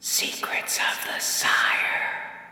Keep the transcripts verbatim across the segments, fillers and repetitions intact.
Secrets of the Sire.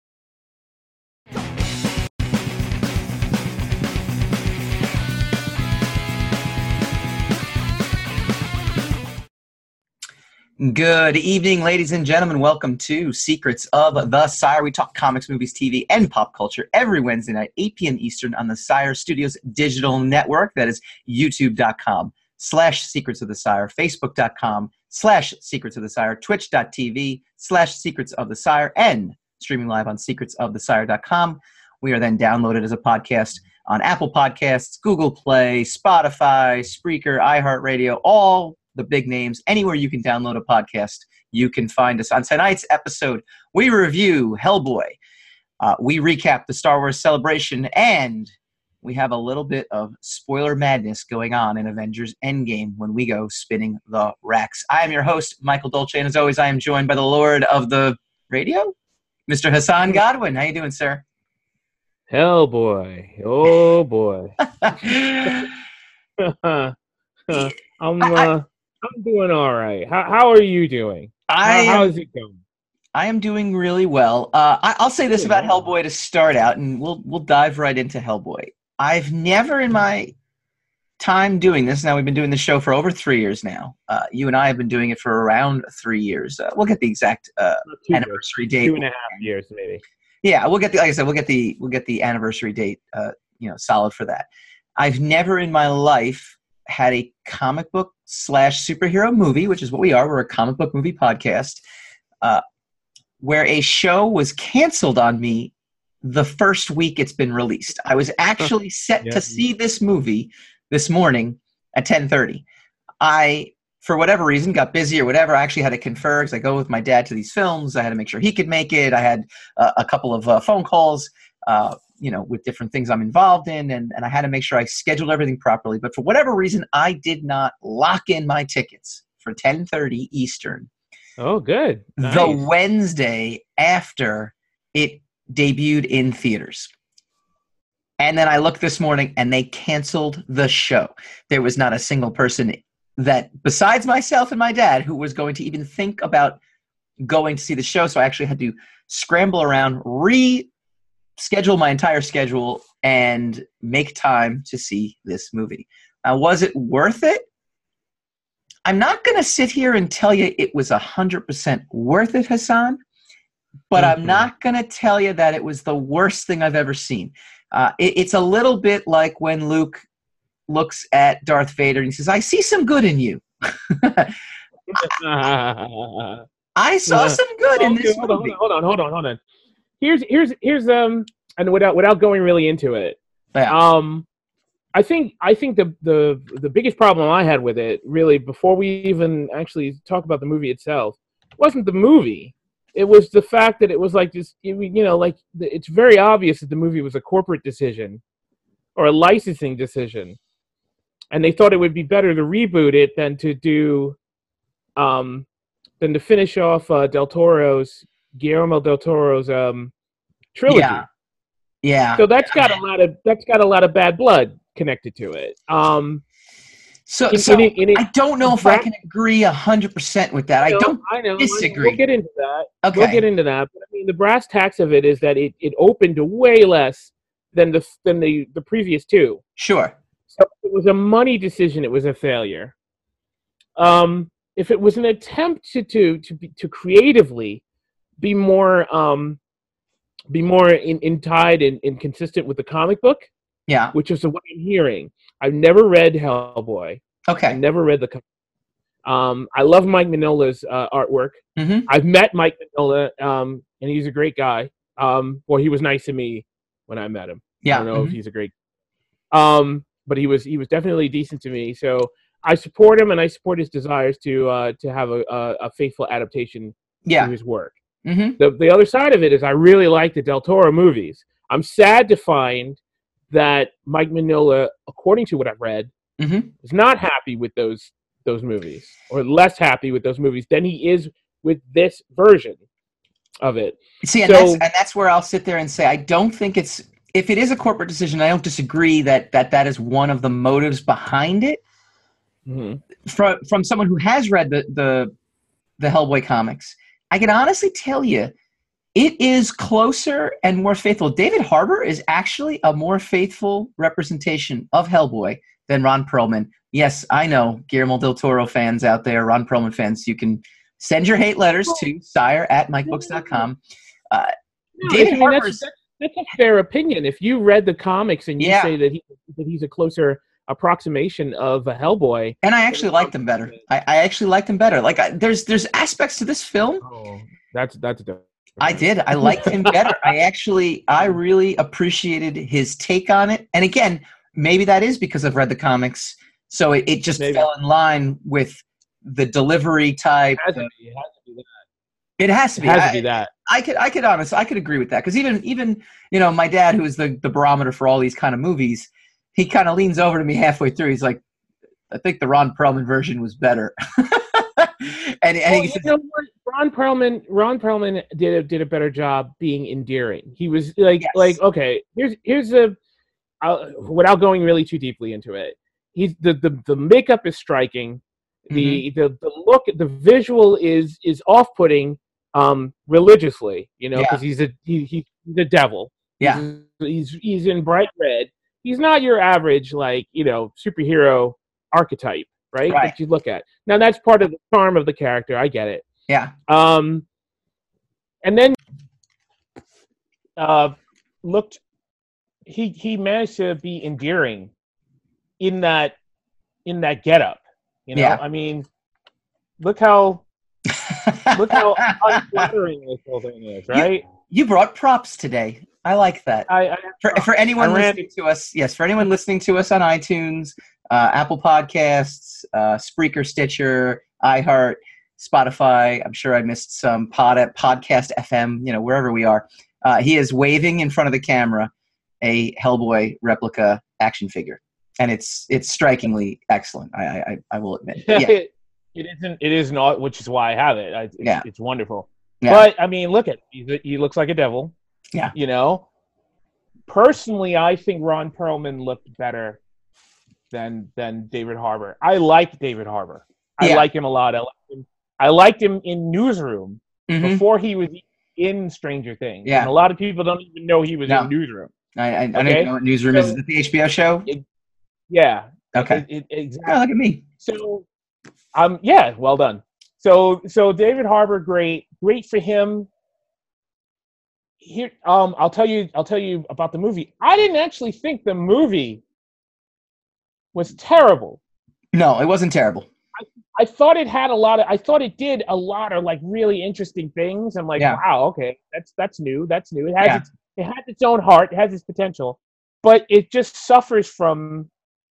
Good evening, ladies and gentlemen. Welcome to Secrets of the Sire. We talk comics, movies, T V, and pop culture every Wednesday night, eight p.m. Eastern on the Sire Studios digital network. That is youtube.com slash Secrets of the Sire, facebook.com slash Secrets of the Sire, twitch.tv slash Secrets of the Sire, and streaming live on secrets of the sire dot com. We are then downloaded as a podcast on Apple Podcasts, Google Play, Spotify, Spreaker, iHeartRadio, all the big names. Anywhere you can download a podcast, you can find us. On tonight's episode, we review Hellboy. Uh, we recap the Star Wars Celebration, and we have a little bit of spoiler madness going on in Avengers Endgame when we go spinning the racks. I am your host, Michael Dolce, and as always, I am joined by the Lord of the Radio, Mister Hassan Godwin. How you doing, sir? Hellboy. Oh, boy. I'm... Uh... I'm doing all right. How how are you doing? I how, how is it going? I am doing really well. Uh, I, I'll say this about Hellboy to start out, and we'll we'll dive right into Hellboy. I've never in my time doing this. Now we've been doing the show for over three years now. Uh, you and I have been doing it for around three years. Uh, we'll get the exact uh, anniversary years. date. Two and a half years, maybe. Yeah, we'll get the like I said. We'll get the we'll get the anniversary date. Uh, you know, solid for that. I've never in my life had a comic book slash superhero movie, which is what we are. We're a comic book movie podcast, uh, where a show was canceled on me the first week it's been released. I was actually set yeah. to see this movie this morning at ten thirty. I, for whatever reason, got busy or whatever. I actually had to confer because I go with my dad to these films. I had to make sure he could make it. I had uh, a couple of uh, phone calls, uh, you know, with different things I'm involved in, and, and I had to make sure I scheduled everything properly. But for whatever reason, I did not lock in my tickets for ten thirty Eastern. Oh, good. Nice. The Wednesday after it debuted in theaters. And then I looked this morning, and they canceled the show. There was not a single person that, besides myself and my dad, who was going to even think about going to see the show. So I actually had to scramble around, re- schedule my entire schedule and make time to see this movie. Now, was it worth it? I'm not going to sit here and tell you it was one hundred percent worth it, Hassan, but mm-hmm. I'm not going to tell you that it was the worst thing I've ever seen. Uh, it, it's a little bit like when Luke looks at Darth Vader and he says, I see some good in you. I saw some good in this hold movie. On, hold on, hold on, hold on. Here's here's here's um and without without going really into it, yeah. um, I think I think the the the biggest problem I had with it, really, before we even actually talk about the movie itself, wasn't the movie. It was the fact that it was like this, you know, like it's very obvious that the movie was a corporate decision or a licensing decision, and they thought it would be better to reboot it than to do, um, than to finish off uh, Del Toro's. Guillermo del Toro's um, trilogy. Yeah, yeah. So that's got a lot of that's got a lot of bad blood connected to it. Um, so, in, so in it, in it, I don't know if brass, I can agree a hundred percent with that. I, know, I don't I know, disagree. We'll get into that. Okay, we'll get into that. But I mean, the brass tacks of it is that it, it opened to way less than the than the, the previous two. Sure. So it was a money decision. It was a failure. Um, if it was an attempt to to to, be, to creatively be more um be more in, in tied and, and consistent with the comic book, yeah, which is what I'm hearing. I've never read Hellboy. Okay. I've never read the comic. Um I love Mike Mignola's uh, artwork. Mm-hmm. I've met Mike Mignola, um and he's a great guy. Um well, he was nice to me when I met him. Yeah. I don't know mm-hmm. if he's a great um but he was he was definitely decent to me. So I support him, and I support his desires to uh to have a a, a faithful adaptation yeah. to his work. Mm-hmm. The the other side of it is I really like the Del Toro movies. I'm sad to find that Mike Mignola, according to what I've read, mm-hmm. is not happy with those those movies, or less happy with those movies than he is with this version of it. See, and, so, that's, and that's where I'll sit there and say I don't think it's if it is a corporate decision. I don't disagree that that, that is one of the motives behind it. Mm-hmm. From from someone who has read the the the Hellboy comics. I can honestly tell you, it is closer and more faithful. David Harbour is actually a more faithful representation of Hellboy than Ron Perlman. Yes, I know, Guillermo del Toro fans out there, Ron Perlman fans, you can send your hate letters to sire at mike books dot com. Uh, no, David I mean, Harbour's... That's, that's, that's a fair opinion. If you read the comics and you yeah. say that, he, that he's a closer approximation of a Hellboy. And I actually liked him better. I, I actually liked him better. Like, I, there's there's aspects to this film. Oh, that's that's different. I did. I liked him better. I actually, I really appreciated his take on it. And again, maybe that is because I've read the comics, so it, it just maybe. fell in line with the delivery type. It has to be, it has to be that. It has to be, it has I, to be that. I could, I could honestly, I could agree with that, because even, even you know, my dad, who is the the barometer for all these kind of movies, he kind of leans over to me halfway through. He's like, "I think the Ron Perlman version was better." and, and well, he says, you know what? Ron Perlman, Ron Perlman did a, did a better job being endearing. He was like, yes. like, okay, here's here's a, uh, without going really too deeply into it, he's the the, the makeup is striking, the, mm-hmm. the the look, the visual is is off putting, um, religiously, you know, because yeah. he's a he, he's the devil. Yeah, he's, he's he's in bright red. He's not your average, like, you know, superhero archetype, right? Right. That you look at. Now that's part of the charm of the character. I get it. Yeah. Um, and then uh, looked. He he managed to be endearing in that in that getup. You know, yeah. I mean, look how look how unflattering this whole thing is, right? You, you brought props today. I like that. I, I for for anyone ran, listening to us, yes, for anyone listening to us on iTunes, uh, Apple Podcasts, uh, Spreaker, Stitcher, iHeart, Spotify. I'm sure I missed some pod at Podcast F M. You know, wherever we are, uh, he is waving in front of the camera a Hellboy replica action figure, and it's it's strikingly excellent. I I, I will admit. Yeah. Yeah. it, it isn't. It is not, which is why I have it. I, it's, yeah. it's wonderful. Yeah. But I mean, look at he, he looks like a devil. Yeah. You know, personally, I think Ron Perlman looked better than than David Harbour. I like David Harbour. I yeah. like him a lot. I liked him, I liked him in Newsroom mm-hmm. before he was in Stranger Things. Yeah. And a lot of people don't even know he was no. in Newsroom. I, I, I okay? don't even know what Newsroom so, is. Is it the H B O show? It, yeah. Okay. It, it, exactly. Oh, look at me. So, um, yeah, well done. So, so David Harbour, great, great for him. Here, um, I'll tell you, I'll tell you about the movie. I didn't actually think the movie was terrible. No, it wasn't terrible. I, I thought it had a lot of. I thought it did a lot of like really interesting things. I'm like, yeah. wow, okay, that's that's new. That's new. It has yeah. its, it has its own heart. It has its potential, but it just suffers from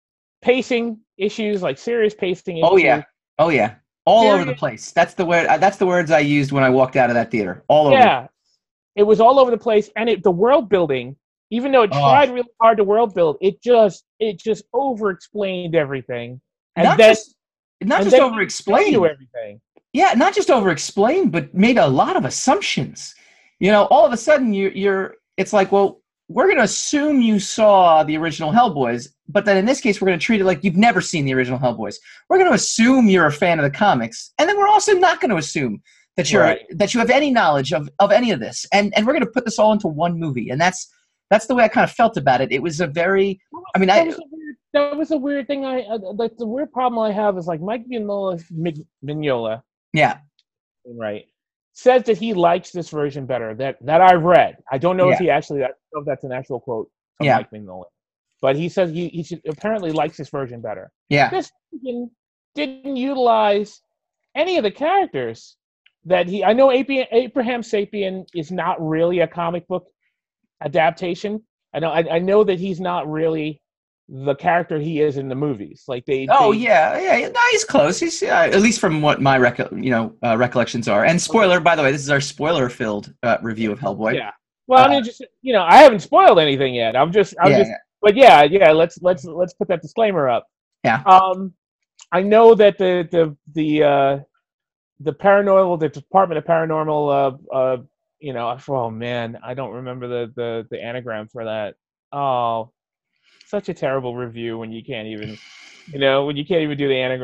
pacing issues, like serious pacing issues. Oh yeah, oh yeah, all Serious. over the place. That's the word. That's the words I used when I walked out of that theater. All over. Yeah, it was all over the place, and it the world building. Even though it oh. tried really hard to world build, it just it just over explained everything. And not then, just not and just over explained everything. Yeah, not just over explained, but made a lot of assumptions. You know, all of a sudden you you're it's like, well, we're going to assume you saw the original Hellboys, but then in this case, we're going to treat it like you've never seen the original Hellboys. We're going to assume you're a fan of the comics, and then we're also not going to assume that you're right. that you have any knowledge of, of any of this. And and we're going to put this all into one movie, and that's that's the way I kind of felt about it. It was a very, I mean, that I was a weird, that was a weird thing. I uh, like the weird problem I have is like Mike Mignola, Mignola, yeah, right. says that he likes this version better that that I've read. I don't know yeah. if he actually, I don't know if that's an actual quote from yeah. Mike Mignola, but he says he, he should, apparently likes this version better. Yeah. This didn't, didn't utilize any of the characters that he, I know Abraham, Abraham Sapien is not really a comic book adaptation. I know, I, I know that he's not really the character he is in the movies. Like they. Oh they, yeah, yeah. No, he's close. He's uh, at least from what my reco- you know uh, recollections are. And spoiler, by the way, this is our spoiler-filled uh, review of Hellboy. Yeah. Well, uh, I mean, just you know, I haven't spoiled anything yet. I'm just, I'm yeah, just. yeah. But yeah, yeah. Let's let's let's put that disclaimer up. Yeah. Um, I know that the the the uh, the paranormal, the Department of Paranormal, uh, uh, you know, oh man, I don't remember the the the anagram for that. Oh. Such a terrible review when you can't even, you know, when you can't even do the anagram.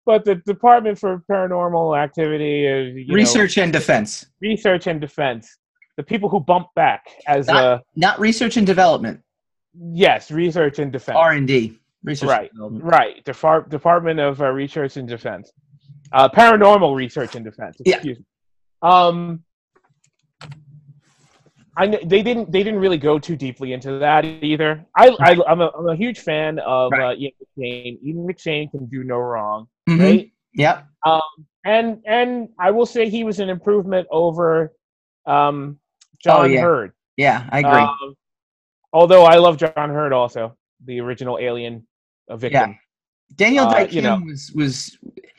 but the Department for Paranormal Activity is you Research know, and defense. research and defense. The people who bump back as Not, uh not research and development. yes, research and defense. R and D. Research Right, and development. right. Depart- Department of uh, Research and Defense, uh, Paranormal Research and Defense. Excuse Yeah. me. Um, I kn- they didn't they didn't really go too deeply into that either. I, I I'm a I'm a huge fan of Right. uh, Ian McShane. Ian McShane can do no wrong, Mhm. right? Yep. Um, and and I will say he was an improvement over um, John Oh, yeah. Hurd. Yeah, I agree. Um, although I love John Hurd also, the original Alien uh, victim. Daniel uh, Day you know. was was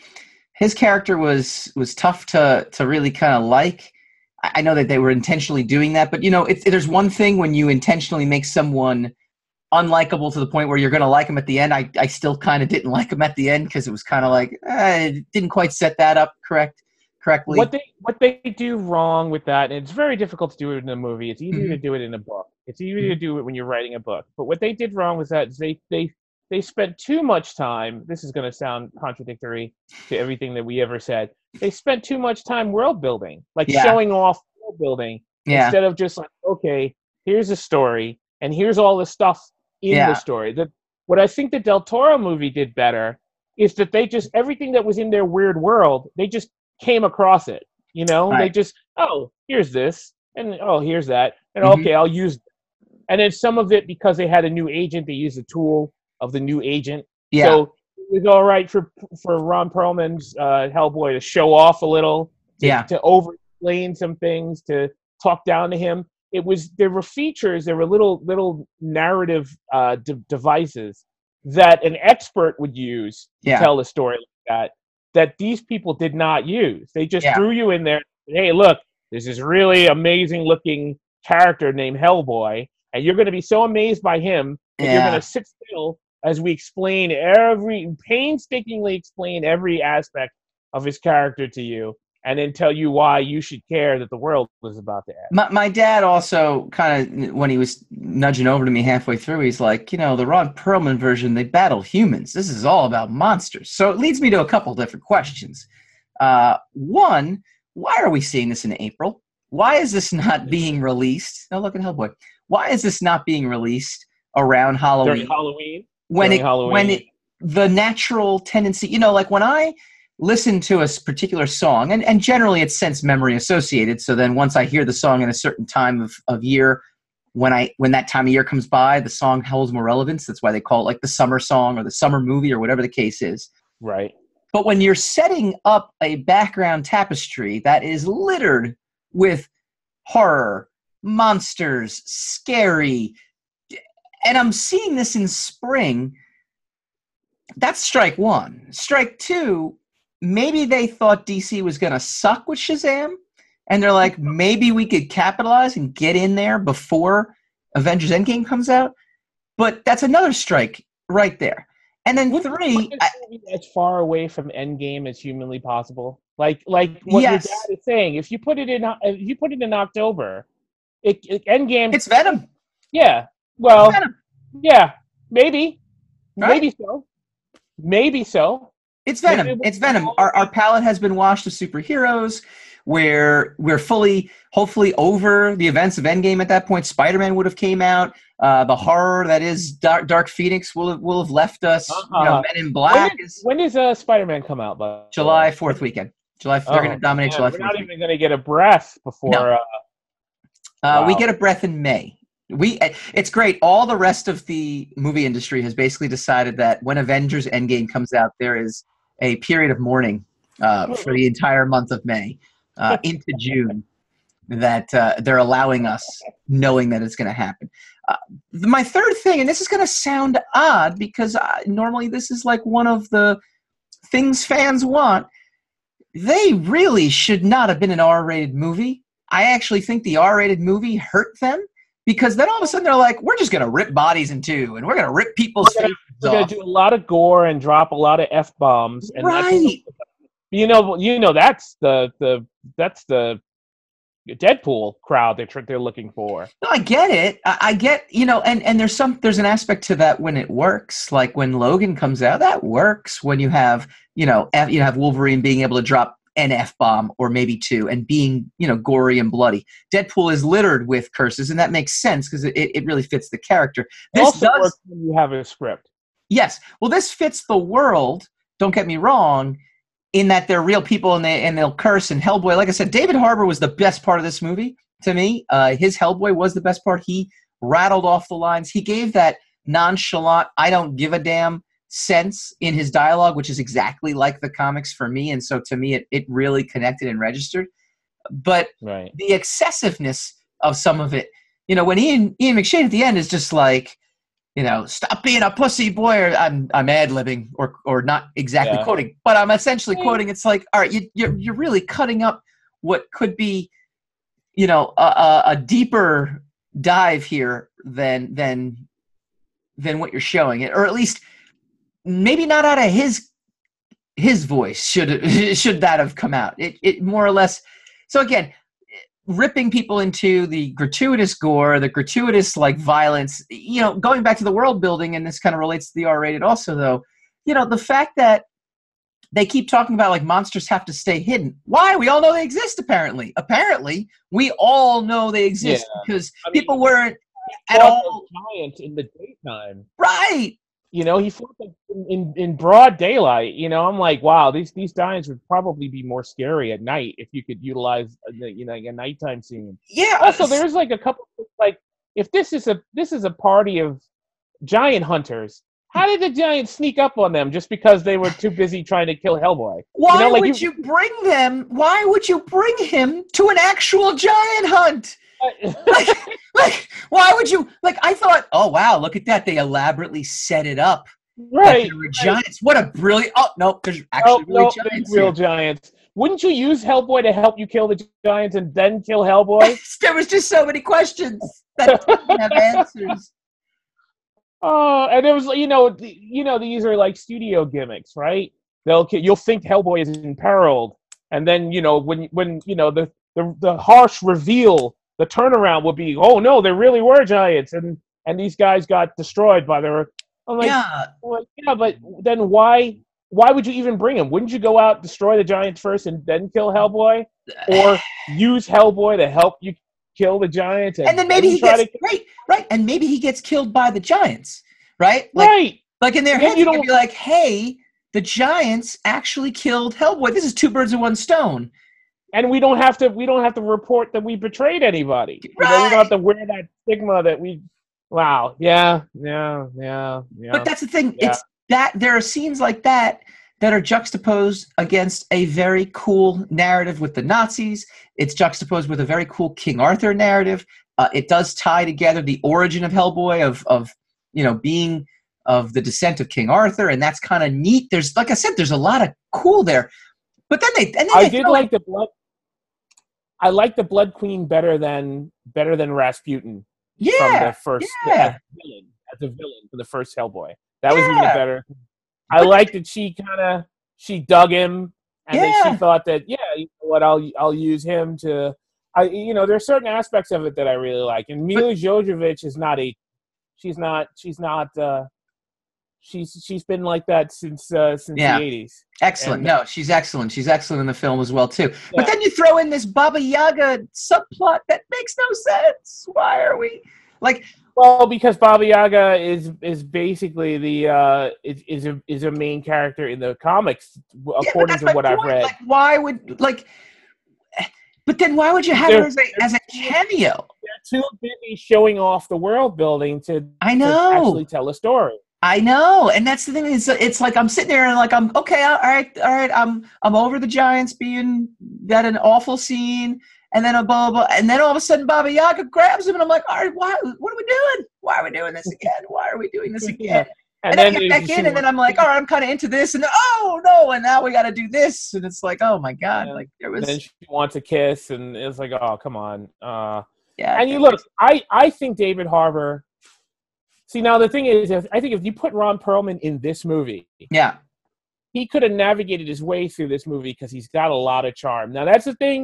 his character was was tough to to really kind of like. I I know that they were intentionally doing that, but you know, it's, there's one thing when you intentionally make someone unlikable to the point where you're going to like him at the end. I, I still kind of didn't like him at the end because it was kind of like eh, it didn't quite set that up correct correctly. What they what they do wrong with that, and it's very difficult to do it in a movie. It's easier to Mhm. do it in a book. It's easier to do it when you're writing a book. But what they did wrong was that they they they spent too much time. This is going to sound contradictory to everything that we ever said. They spent too much time world building, like Yeah. showing off world building, Yeah. instead of just like, okay, here's a story, and here's all the stuff in Yeah. the story. That what I think the Del Toro movie did better is that they just everything that was in their weird world, they just came across it. You know, they Right. just oh, here's this, and oh, here's that, and Mhm. okay, I'll use. And then some of it because they had a new agent, they used the tool of the new agent. Yeah. So it was all right for for Ron Perlman's uh, Hellboy to show off a little, to, Yeah. to over-explain some things, to talk down to him. It was there were features, there were little little narrative uh, de- devices that an expert would use to Yeah. tell a story like that. That these people did not use. They just Yeah. threw you in there. Hey, look, there's this really amazing-looking character named Hellboy, and you're going to be so amazed by him that you're Yeah. going to sit still as we explain every painstakingly explain every aspect of his character to you, and then tell you why you should care that the world was about to end. My, my dad also kind of, when he was nudging over to me halfway through, he's like, you know, the Ron Perlman version, they battle humans. This is all about monsters. So it leads me to a couple different questions. Uh, one, why are we seeing this in April? Why is this not being released? Oh, look at Hellboy. Why is this not being released around Halloween? During Halloween? when During it Halloween. when it the natural tendency, you know, like when I listen to a s- particular song, and, and generally it's sense memory associated, so then once I hear the song in a certain time of, of year, when I when that time of year comes by, the song holds more relevance. That's why they call it like the summer song or the summer movie or whatever the case is. Right. But when you're setting up a background tapestry that is littered with horror, monsters, scary, and I'm seeing this in spring, that's strike one. Strike two, maybe they thought D C was going to suck with Shazam, and they're like, maybe we could capitalize and get in there before Avengers Endgame comes out. But that's another strike right there. And then Wouldn't you three, put I, this movie as far away from Endgame as humanly possible? Like, like what Yes. your dad is saying. If you put it in, if you put it in October, it, it Endgame. it's Venom. Yeah. Well. It's Venom. Yeah. Maybe. Right? Maybe so. Maybe so. It's Venom. Maybe It's Venom. Our our palette has been washed with superheroes. We're we're fully, hopefully, over the events of Endgame at that point. Spider-Man would have came out. Uh, the horror that is Dark, Dark Phoenix will have, will have left us. Uh-huh. You know, Men in When, Black did, is when does uh, Spider-Man come out? By July fourth weekend. July. Oh, they're going to dominate man, July we're fourth. not weekend. even going to get a breath before. No. Uh, Uh, We wow. get a breath in May. We it's great. All the rest of the movie industry has basically decided that when Avengers Endgame comes out, there is a period of mourning uh, for the entire month of May uh, into June that uh, they're allowing us, knowing that it's going to happen. Uh, my third thing, and this is going to sound odd because uh, normally this is like one of the things fans want. They really should not have been an R-rated movie. I actually think the R-rated movie hurt them because then all of a sudden they're like, we're just going to rip bodies in two and we're going to rip people's We're gonna- faces We're going off. to do a lot of gore and drop a lot of f bombs. And that's Right. you know, you know that's the the that's the Deadpool crowd they're they're looking for. No, I get it. I, I get, you know, and, and there's some there's an aspect to that when it works. Like when Logan comes out, that works. When you have, you know, F, you have Wolverine being able to drop an F bomb or maybe two and being, you know, gory and bloody. Deadpool is littered with curses, and that makes sense because it, it really fits the character. This It also does works when you have a script. Yes. Well, this fits the world. Don't get me wrong, in that they're real people and they and they'll curse. And Hellboy, like I said, David Harbour was the best part of this movie to me. Uh, his Hellboy was the best part. He rattled off the lines. He gave that nonchalant, I don't give a damn sense in his dialogue, which is exactly like the comics for me. And so to me, it, it really connected and registered. But right. the excessiveness of some of it, you know, when Ian Ian McShane at the end is just like, you know, stop being a pussy boy, or I'm I'm ad-libbing or or not exactly yeah. quoting, but I'm essentially quoting. It's like, all right, you, you're you're really cutting up what could be, you know, a, a, a deeper dive here than than than what you're showing it, or at least maybe not out of his his voice should should that have come out. It it more or less. So again, ripping people into the gratuitous gore, the gratuitous like violence, you know, going back to the world building, and this kind of relates to the R-rated also though, you know, the fact that they keep talking about like monsters have to stay hidden. Why? We all know they exist apparently. Apparently, we all know they exist yeah. because I mean, people weren't at all giant in the daytime. Right. You know, he fought them in, in, in broad daylight. You know, I'm like, wow, these these giants would probably be more scary at night if you could utilize, a, you know, a nighttime scene. Yeah. Also, there's like a couple like if this is a this is a party of giant hunters, how did the giants sneak up on them just because they were too busy trying to kill Hellboy? Why you know, like would you, you bring them? Why would you bring him to an actual giant hunt? like, like, why would you? Like, I thought, oh wow, look at that! They elaborately set it up. Right, like there were giants. What a brilliant! Oh no, there's actually oh, really no, giants. Real here. giants. Wouldn't you use Hellboy to help you kill the giants and then kill Hellboy? There was just so many questions that didn't have answers. Oh, and there was, you know, you know, these are like studio gimmicks, right? They'll, you'll think Hellboy is imperiled, and then you know when when you know the the, the harsh reveal. The turnaround would be, oh no, there really were giants, and, and these guys got destroyed by their. I'm like, yeah, well, yeah, but then why why would you even bring him? Wouldn't you go out, destroy the giants first, and then kill Hellboy, or use Hellboy to help you kill the giants? And, and then maybe then he gets to... right, right, and maybe he gets killed by the giants, right? Like, right. Like in their head, you you don't be like, hey, the giants actually killed Hellboy. This is two birds with one stone. And we don't have to. We don't have to report that we betrayed anybody. Right. You know, we don't have to wear that stigma that we. Wow. Yeah. Yeah. Yeah. Yeah. But that's the thing. Yeah. It's that there are scenes like that that are juxtaposed against a very cool narrative with the Nazis. It's juxtaposed with a very cool King Arthur narrative. Uh, it does tie together the origin of Hellboy, of of you know being of the descent of King Arthur, and that's kind of neat. There's, like I said, there's a lot of cool there. But then they, and then I they did like the blood. I like the Blood Queen better than better than Rasputin. Yeah, from the first yeah. as a villain, as a villain for the first Hellboy. That yeah. was even better. I but, liked that she kind of she dug him, and yeah. then she thought that yeah, you know what, I'll I'll use him to. I you know there's certain aspects of it that I really like, and Mila Jovovich is not a. She's not. She's not. Uh, She's she's been like that since uh, since yeah. the eighties. Excellent. And, no, she's excellent. She's excellent in the film as well too. Yeah. But then you throw in this Baba Yaga subplot that makes no sense. Why are we like? Well, because Baba Yaga is is basically the uh, is is a is a main character in the comics according yeah, to what point. I've read. Like, why would like? But then why would you have they're, her as a, as a cameo? They're too busy showing off the world building to, I know. to actually tell a story. I know, and that's the thing. Is it's like I'm sitting there and like I'm okay. All right, all right. I'm I'm over the Giants being that an awful scene, and then a blah, blah blah, and then all of a sudden Baba Yaga grabs him, and I'm like, all right, why? What are we doing? Why are we doing this again? Why are we doing this again? Yeah. And, and then, then I get back in, and then I'm like, all right, I'm kind of into this, and oh no, and now we got to do this, and it's like, oh my god, yeah. like there was. And then she wants a kiss, and it's like, oh come on, uh, yeah. And you look, I I think David Harbour. See, now the thing is, I think if you put Ron Perlman in this movie, yeah, he could have navigated his way through this movie because he's got a lot of charm. Now, that's the thing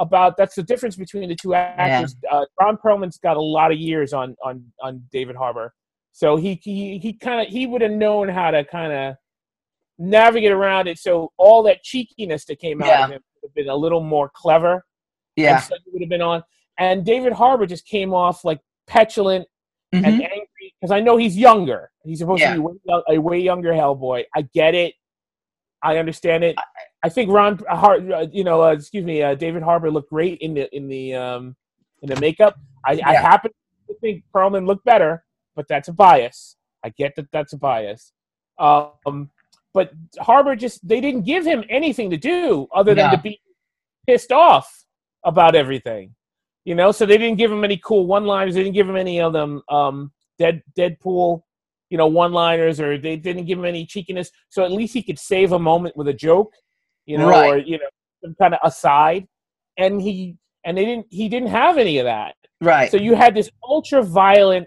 about that's the difference between the two actors. Yeah. Uh, Ron Perlman's got a lot of years on on on David Harbour, so he he he kind of he would have known how to kind of navigate around it. So all that cheekiness that came out yeah. of him would have been a little more clever. Yeah, and so he would have been on. And David Harbour just came off like petulant mm-hmm. and angry because I know he's younger. He's supposed yeah. to be a way younger Hellboy. I get it. I understand it. I think Ron, Har- you know, uh, excuse me, uh, David Harbour looked great in the in the um, in the makeup. I, yeah. I happen to think Perlman looked better, but that's a bias. I get that that's a bias. Um, but Harbour just they didn't give him anything to do other than no. to be pissed off about everything, you know. So they didn't give him any cool one-liners. They didn't give him any of them um, dead Deadpool. You know, one-liners, or they didn't give him any cheekiness, so at least he could save a moment with a joke, you know, right. or you know, some kind of aside. And he and they didn't. He didn't have any of that. Right. So you had this ultra-violent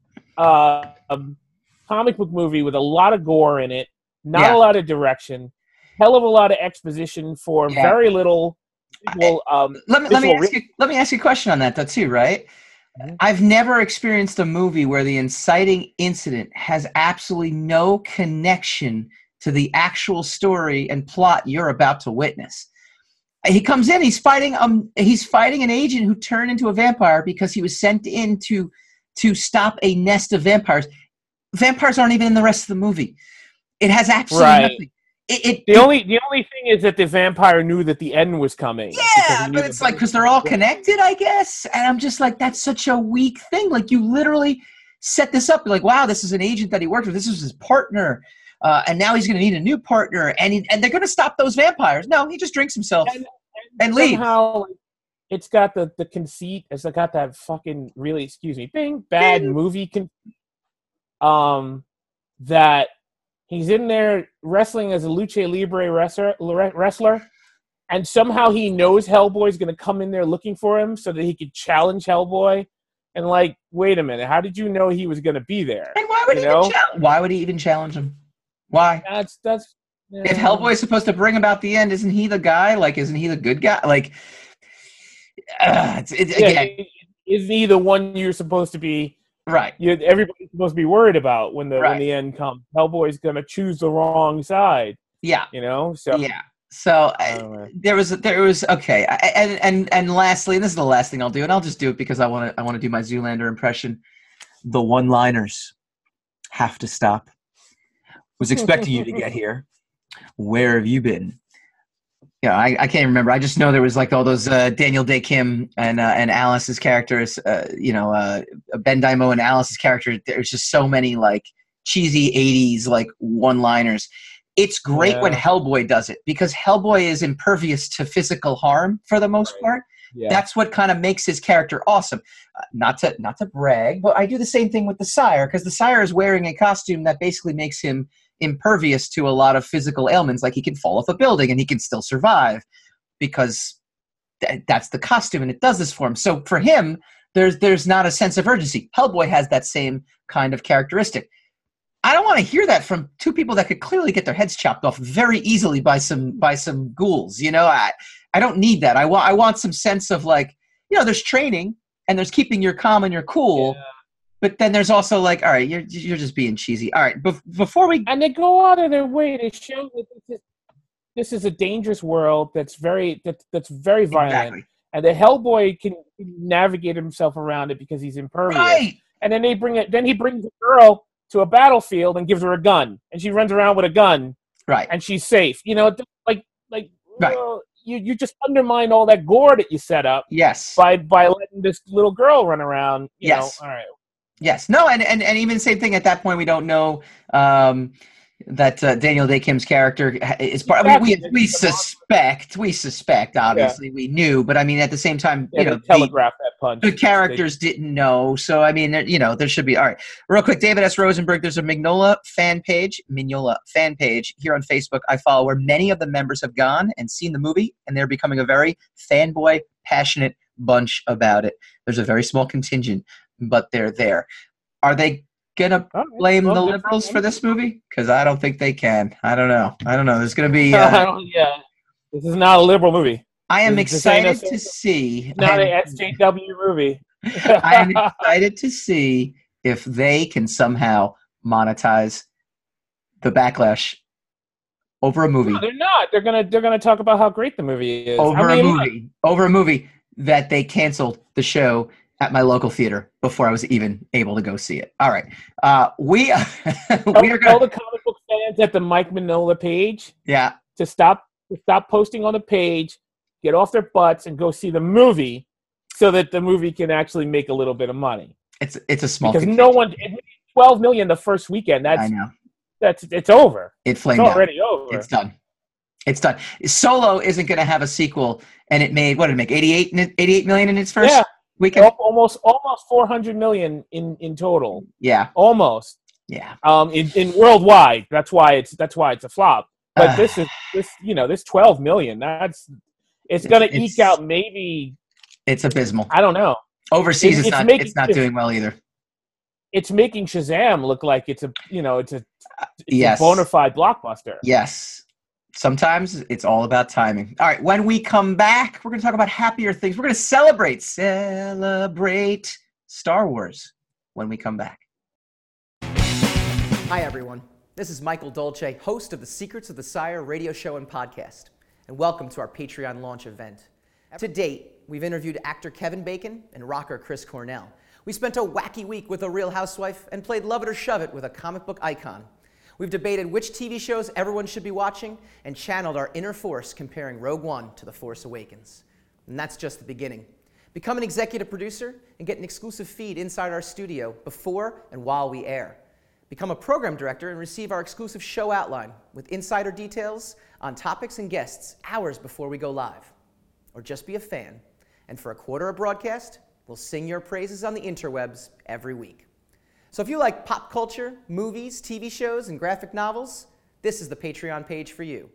uh, um, comic book movie with a lot of gore in it, not yeah. a lot of direction, hell of a lot of exposition for yeah. very little. Visual, um, let me let me ask you let me ask you a question on that though too, right? I've never experienced a movie where the inciting incident has absolutely no connection to the actual story and plot you're about to witness. He comes in, he's fighting um he's fighting an agent who turned into a vampire because he was sent in to to stop a nest of vampires. Vampires aren't even in the rest of the movie. It has absolutely right. nothing. It, it, the it, only the only thing is that the vampire knew that the end was coming. Yeah, but it's like because they're all connected, I guess. And I'm just like, that's such a weak thing. Like you literally set this up. You're like, wow, this is an agent that he worked with. This is his partner, uh, and now he's going to need a new partner. And he, and they're going to stop those vampires. No, he just drinks himself and, and, and leaves. Somehow, it's got the the conceit. It's got that fucking really excuse me, bing bad bing. movie. Con- um, that. He's in there wrestling as a lucha libre wrestler, wrestler, and somehow he knows Hellboy's going to come in there looking for him so that he could challenge Hellboy. And like, wait a minute, how did you know he was going to be there? And why would you he know? even challenge? Why would he even challenge him? Why? That's that's. Yeah. If Hellboy's supposed to bring about the end, isn't he the guy? Like, isn't he the good guy? Like, uh, it's, it's, yeah, again, isn't he the one you're supposed to be? Right. You, everybody's supposed to be worried about when the right. when the end comes. Hellboy's going to choose the wrong side. Yeah. You know. So yeah. So uh, there was there was okay, and and and lastly, and this is the last thing I'll do, and I'll just do it because I want to I want to do my Zoolander impression. The one-liners have to stop. Was expecting you to get here. Where have you been? Yeah, I, I can't remember. I just know there was like all those uh, Daniel Day Kim and uh, and Alice's characters. Uh, you know, uh, Ben Daimo and Alice's character. There's just so many like cheesy eighties like one-liners. It's great yeah. when Hellboy does it because Hellboy is impervious to physical harm for the most right. part. Yeah. That's what kind of makes his character awesome. Uh, not to not to brag, but I do the same thing with the Sire because the Sire is wearing a costume that basically makes him impervious to a lot of physical ailments, like he can fall off a building and he can still survive because th- that's the costume and it does this for him. So for him, there's there's not a sense of urgency. Hellboy has that same kind of characteristic. I don't want to hear that from two people that could clearly get their heads chopped off very easily by some by some ghouls. You know, I I don't need that. I want I want some sense of like, you know, there's training and there's keeping your calm and your cool. Yeah. But then there's also like, all right, you're you're just being cheesy. All right, bef- before we and they go out of their way to show that this is, this is a dangerous world that's very that, that's very violent, exactly. and the Hellboy can navigate himself around it because he's impervious. Right. And then they bring it. Then he brings a girl to a battlefield and gives her a gun, and she runs around with a gun. Right. And she's safe. You know, like like right. uh, you you just undermine all that gore that you set up. Yes. By by letting this little girl run around. You yes. know, all right. Yes. No, and, and, and even same thing at that point, we don't know um, that uh, Daniel Day Kim's character is part. I mean, we we suspect, we suspect. Obviously, yeah. we knew, but I mean, at the same time, yeah, you know, telegraph that punch. The characters they, didn't know, so I mean, you know, there should be. All right, real quick, David S. Rosenberg. There's a Mignola fan page, Mignola fan page here on Facebook. I follow where many of the members have gone and seen the movie, and they're becoming a very fanboy, passionate bunch about it. There's a very small contingent, but they're there. Are they gonna right. blame well, the liberals for this movie? Because I don't think they can. I don't know. I don't know. There's gonna be. Uh, yeah, this is not a liberal movie. I am This- this ain't excited a- to see. Not I an am, S J W movie. I am excited to see if they can somehow monetize the backlash over a movie. No, they're not. They're gonna they're gonna talk about how great the movie is. Over I mean, a look, movie. Over a movie that they canceled the show at my local theater before I was even able to go see it. All right. Uh, we, we tell, are tell going the comic book fans at the Mike Minola page Yeah. to stop to stop posting on the page, get off their butts, and go see the movie, so that the movie can actually make a little bit of money. It's it's a small Because no one, it made twelve million the first weekend. I That's know. that's it's over. It It's flamed out. already over. It's done. It's done. Solo isn't going to have a sequel, and it made what did it make? eighty-eight, eighty-eight million in its first Yeah. weekend. Al- Almost almost four hundred million in in total. Yeah. Almost. Yeah. Um, in, in worldwide. That's why it's that's why it's a flop. But Uh, this is this you know this twelve million. That's it's It's- gonna it's- eke out maybe It's abysmal. I don't know. Overseas, it- it's, it's not. making- It's not doing well either. It's making Shazam look like it's a you know it's a, it's yes. a bona fide blockbuster. Yes. Sometimes it's all about timing. All right. When we come back, we're going to talk about happier things. We're going to celebrate, celebrate Star Wars when we come back. Hi, everyone. This is Michael Dolce, host of the Secrets of the Sire radio show and podcast, and welcome to our Patreon launch event. To date, we've interviewed actor Kevin Bacon and rocker Chris Cornell. We spent a wacky week with a Real Housewife and played Love It or Shove It with a comic book icon. We've debated which T V shows everyone should be watching and channeled our inner force comparing Rogue One to The Force Awakens. And that's just the beginning. Become an executive producer and get an exclusive feed inside our studio before and while we air. Become a program director and receive our exclusive show outline with insider details on topics and guests hours before we go live. Or just be a fan, and for a quarter a broadcast, we'll sing your praises on the interwebs every week. So if you like pop culture, movies, T V shows, and graphic novels, this is the Patreon page for you.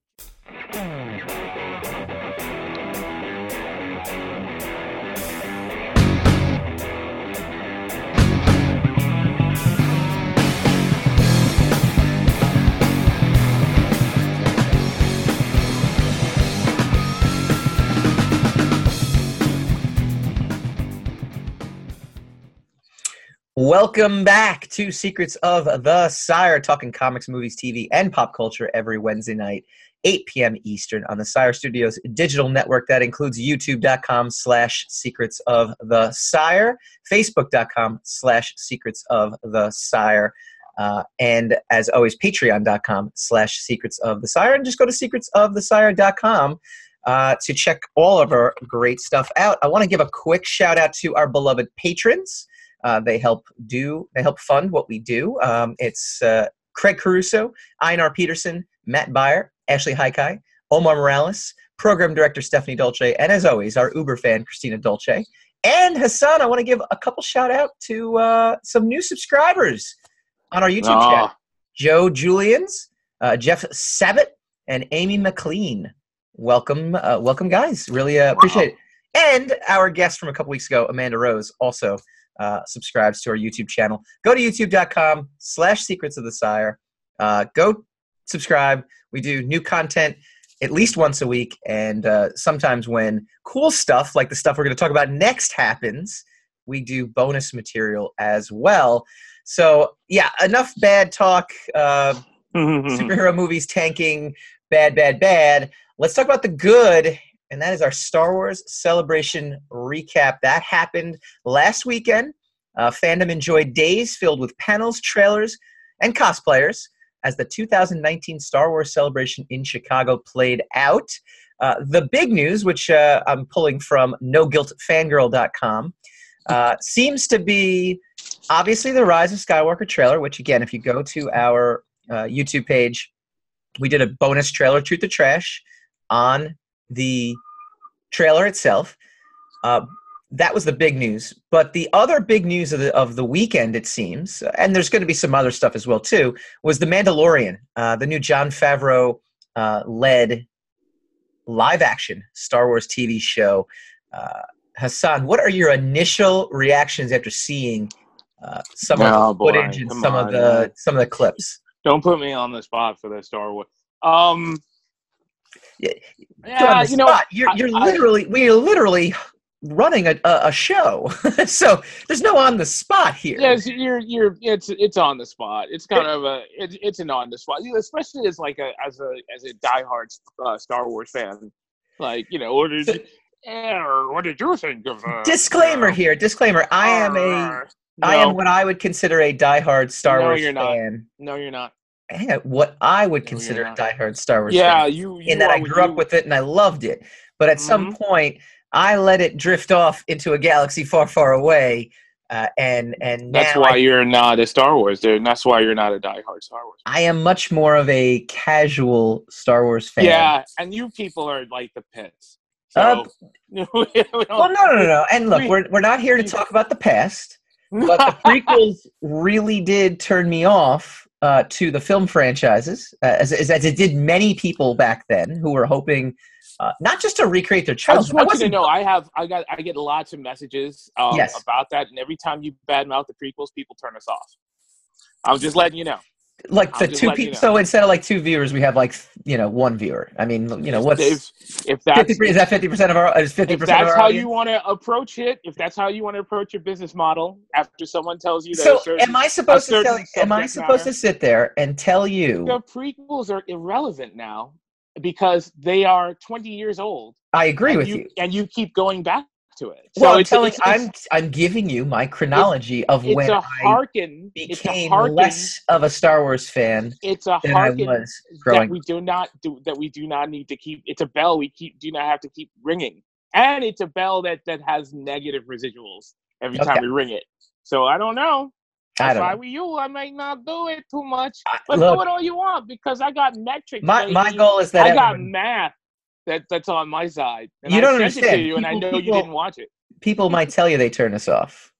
Welcome back to Secrets of the Sire, talking comics, movies, T V, and pop culture every Wednesday night, eight p.m. Eastern on the Sire Studios digital network. That includes youtube.com slash secrets of the Sire, facebook.com slash secrets of the Sire, uh, and as always, patreon.com slash secrets of the Sire. And just go to secrets of the sire dot com uh, to check all of our great stuff out. I want to give a quick shout out to our beloved patrons. Uh, they help do, they help fund what we do. Um, it's uh, Craig Caruso, Einar Peterson, Matt Byer, Ashley Haikai, Omar Morales, Program Director Stephanie Dolce, and as always, our Uber fan, Christina Dolce. And Hassan, I want to give a couple shout out to uh, some new subscribers on our YouTube Oh. channel. Joe Julians, uh, Jeff Sabat, and Amy McLean. Welcome, uh, welcome guys. Really uh, appreciate it. And our guest from a couple weeks ago, Amanda Rose, also Uh, subscribes to our YouTube channel. Go to youtube.com slash secrets of the sire. Uh, go subscribe. We do new content at least once a week. And uh, sometimes when cool stuff like the stuff we're going to talk about next happens, we do bonus material as well. So yeah, enough bad talk. Uh, superhero movies tanking, bad, bad, bad. Let's talk about the good. And that is our Star Wars Celebration recap. That happened last weekend. Uh, fandom enjoyed days filled with panels, trailers, and cosplayers as the two thousand nineteen Star Wars Celebration in Chicago played out. Uh, the big news, which uh, I'm pulling from no guilt fangirl dot com, uh, seems to be obviously the Rise of Skywalker trailer, which, again, if you go to our uh, YouTube page, we did a bonus trailer, Truth or Trash, on the trailer itself. Uh, that was the big news. But the other big news of the of the weekend, it seems, and there's going to be some other stuff as well too, was The Mandalorian, uh, the new Jon Favreau uh, led live action Star Wars T V show. Uh, Hassan, what are your initial reactions after seeing uh, some Oh, of the boy. footage and Come some of on, the man. some of the clips? Don't put me on the spot for this Star Wars. Um, Yeah, Yeah, on the you know, spot. You're I, you're I, literally we're literally running a a, a show, so there's no on the spot here. yes, you're you're it's it's on the spot. It's kind of a it's it's an on the spot, You know, especially as like a as a as a diehard uh, Star Wars fan. Like, you know, what did So, you, eh, what did you think of uh, disclaimer you know, here. Disclaimer. I am a uh, I am no, what I would consider a diehard Star no, Wars you're not. fan. No, you're not. Yeah, what I would No, you're consider a not. diehard Star Wars fan. Yeah, you In you that are I what grew up you. with it and I loved it. But at some Mm-hmm. point, I let it drift off into a galaxy far, far away. Uh, and and That's now why I, you're not a Star Wars dude. That's why you're not a diehard Star Wars fan. I am much more of a casual Star Wars fan. Yeah, and you people are like the pits. So, Uh, we don't, well, no, no, no, no. And look, we, we're we're not here to we, talk about the past, but the prequels really did turn me off uh, to the film franchises, uh, as, as as it did many people back then who were hoping uh, not just to recreate their I childhood. just want I you to wasn't- know I have I got I get lots of messages um, Yes. about that, and every time you badmouth the prequels, people turn us off. I'm just letting you know. like the I'm just two letting you people. know. So instead of like two viewers, we have like you know one viewer. I mean, you know what's If, if that's fifty? Is that fifty percent of our? Is fifty if percent of that's our how audience? you want to approach it, if that's how you want to approach your business model, after someone tells you that So a certain, am I supposed to certain tell? Am I subject supposed matter, to sit there and tell you? the prequels are irrelevant now because they are twenty years old. I agree and with you, you. and you keep going back to it. Well, So I'm it's telling. it's, I'm it's I'm giving you my it's chronology of it's when a I hearken. It's a became hearken. less of a Star Wars fan It's a than I hearken was that growing. we do not do that we do not need to keep. It's a bell we keep do not have to keep ringing, and it's a bell that that has negative residuals every Okay. time we ring it. So I don't know. I If don't I know. were you, I might not do it too much, I- but look, do it all you want because I got metrics. my baby. my goal is that I got everyone, math that that's on my side, and You I don't sent it to understand. you, and I People- know you people- didn't watch it. people might tell you they turn us off,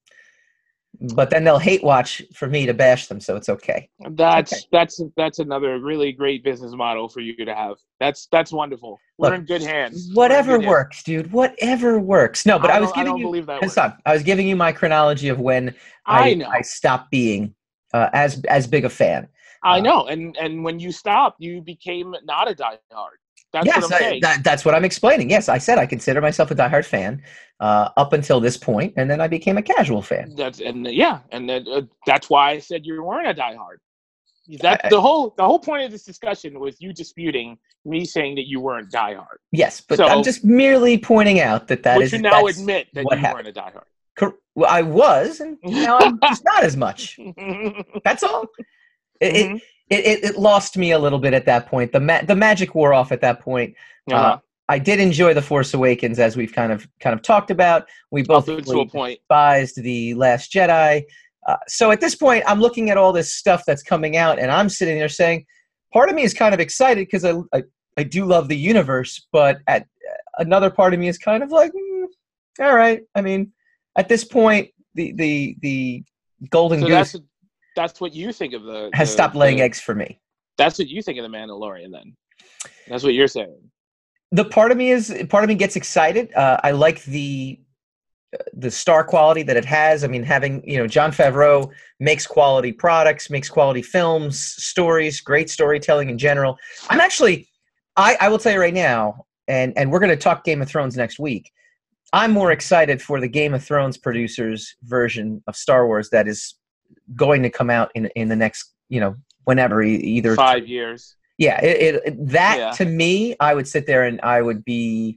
but then they'll hate watch for me to bash them, so it's okay. That's Okay. that's that's another really great business model for you to have. That's that's wonderful. We're Look, in good hands. We're in Whatever good hands. works, dude. Whatever works. No, but I, I was don't- I giving don't you. believe that Hassan, works. I was giving you my chronology of when I I know. I stopped being uh, as as big a fan. I uh, know. And and when you stopped, you became not a diehard. That's yes, what I'm I- saying. that, that's what I'm explaining. Yes, I said I consider myself a diehard fan uh, up until this point, and then I became a casual fan. That's and yeah, and then, uh, that's why I said you weren't a diehard. That I- the whole the whole point of this discussion was you disputing me saying that you weren't diehard. Yes, but So- I'm just merely pointing out that that Would is you now that's admit that what you happened. weren't a diehard? Cor- well, I was, and now I'm just not as much. That's all. It, Mhm. it, it, it, it lost me a little bit at that point. The ma- the magic wore off at that point. Uh, Uh-huh. I did enjoy The Force Awakens, as we've kind of kind of talked about. We both Up to equally a point. despised The Last Jedi. Uh, so at this point, I'm looking at all this stuff that's coming out, and I'm sitting there saying, part of me is kind of excited because I, I I do love the universe, but at another part of me is kind of like, mm, all right. I mean, at this point, the the the golden So goose that's that's what you think of the has the- stopped laying the- eggs for me. That's what you think of the Mandalorian, then. That's what you're saying. The part of me is part of me gets excited. Uh, I like the the star quality that it has. I mean, having you know Jon Favreau makes quality products, makes quality films, stories, great storytelling in general. I'm actually, I, I will tell you right now, and and we're going to talk Game of Thrones next week. I'm more excited for the Game of Thrones producers version of Star Wars that is going to come out in in the next you know whenever e- either Five years. Yeah, it, it that Yeah. to me, I would sit there and I would be,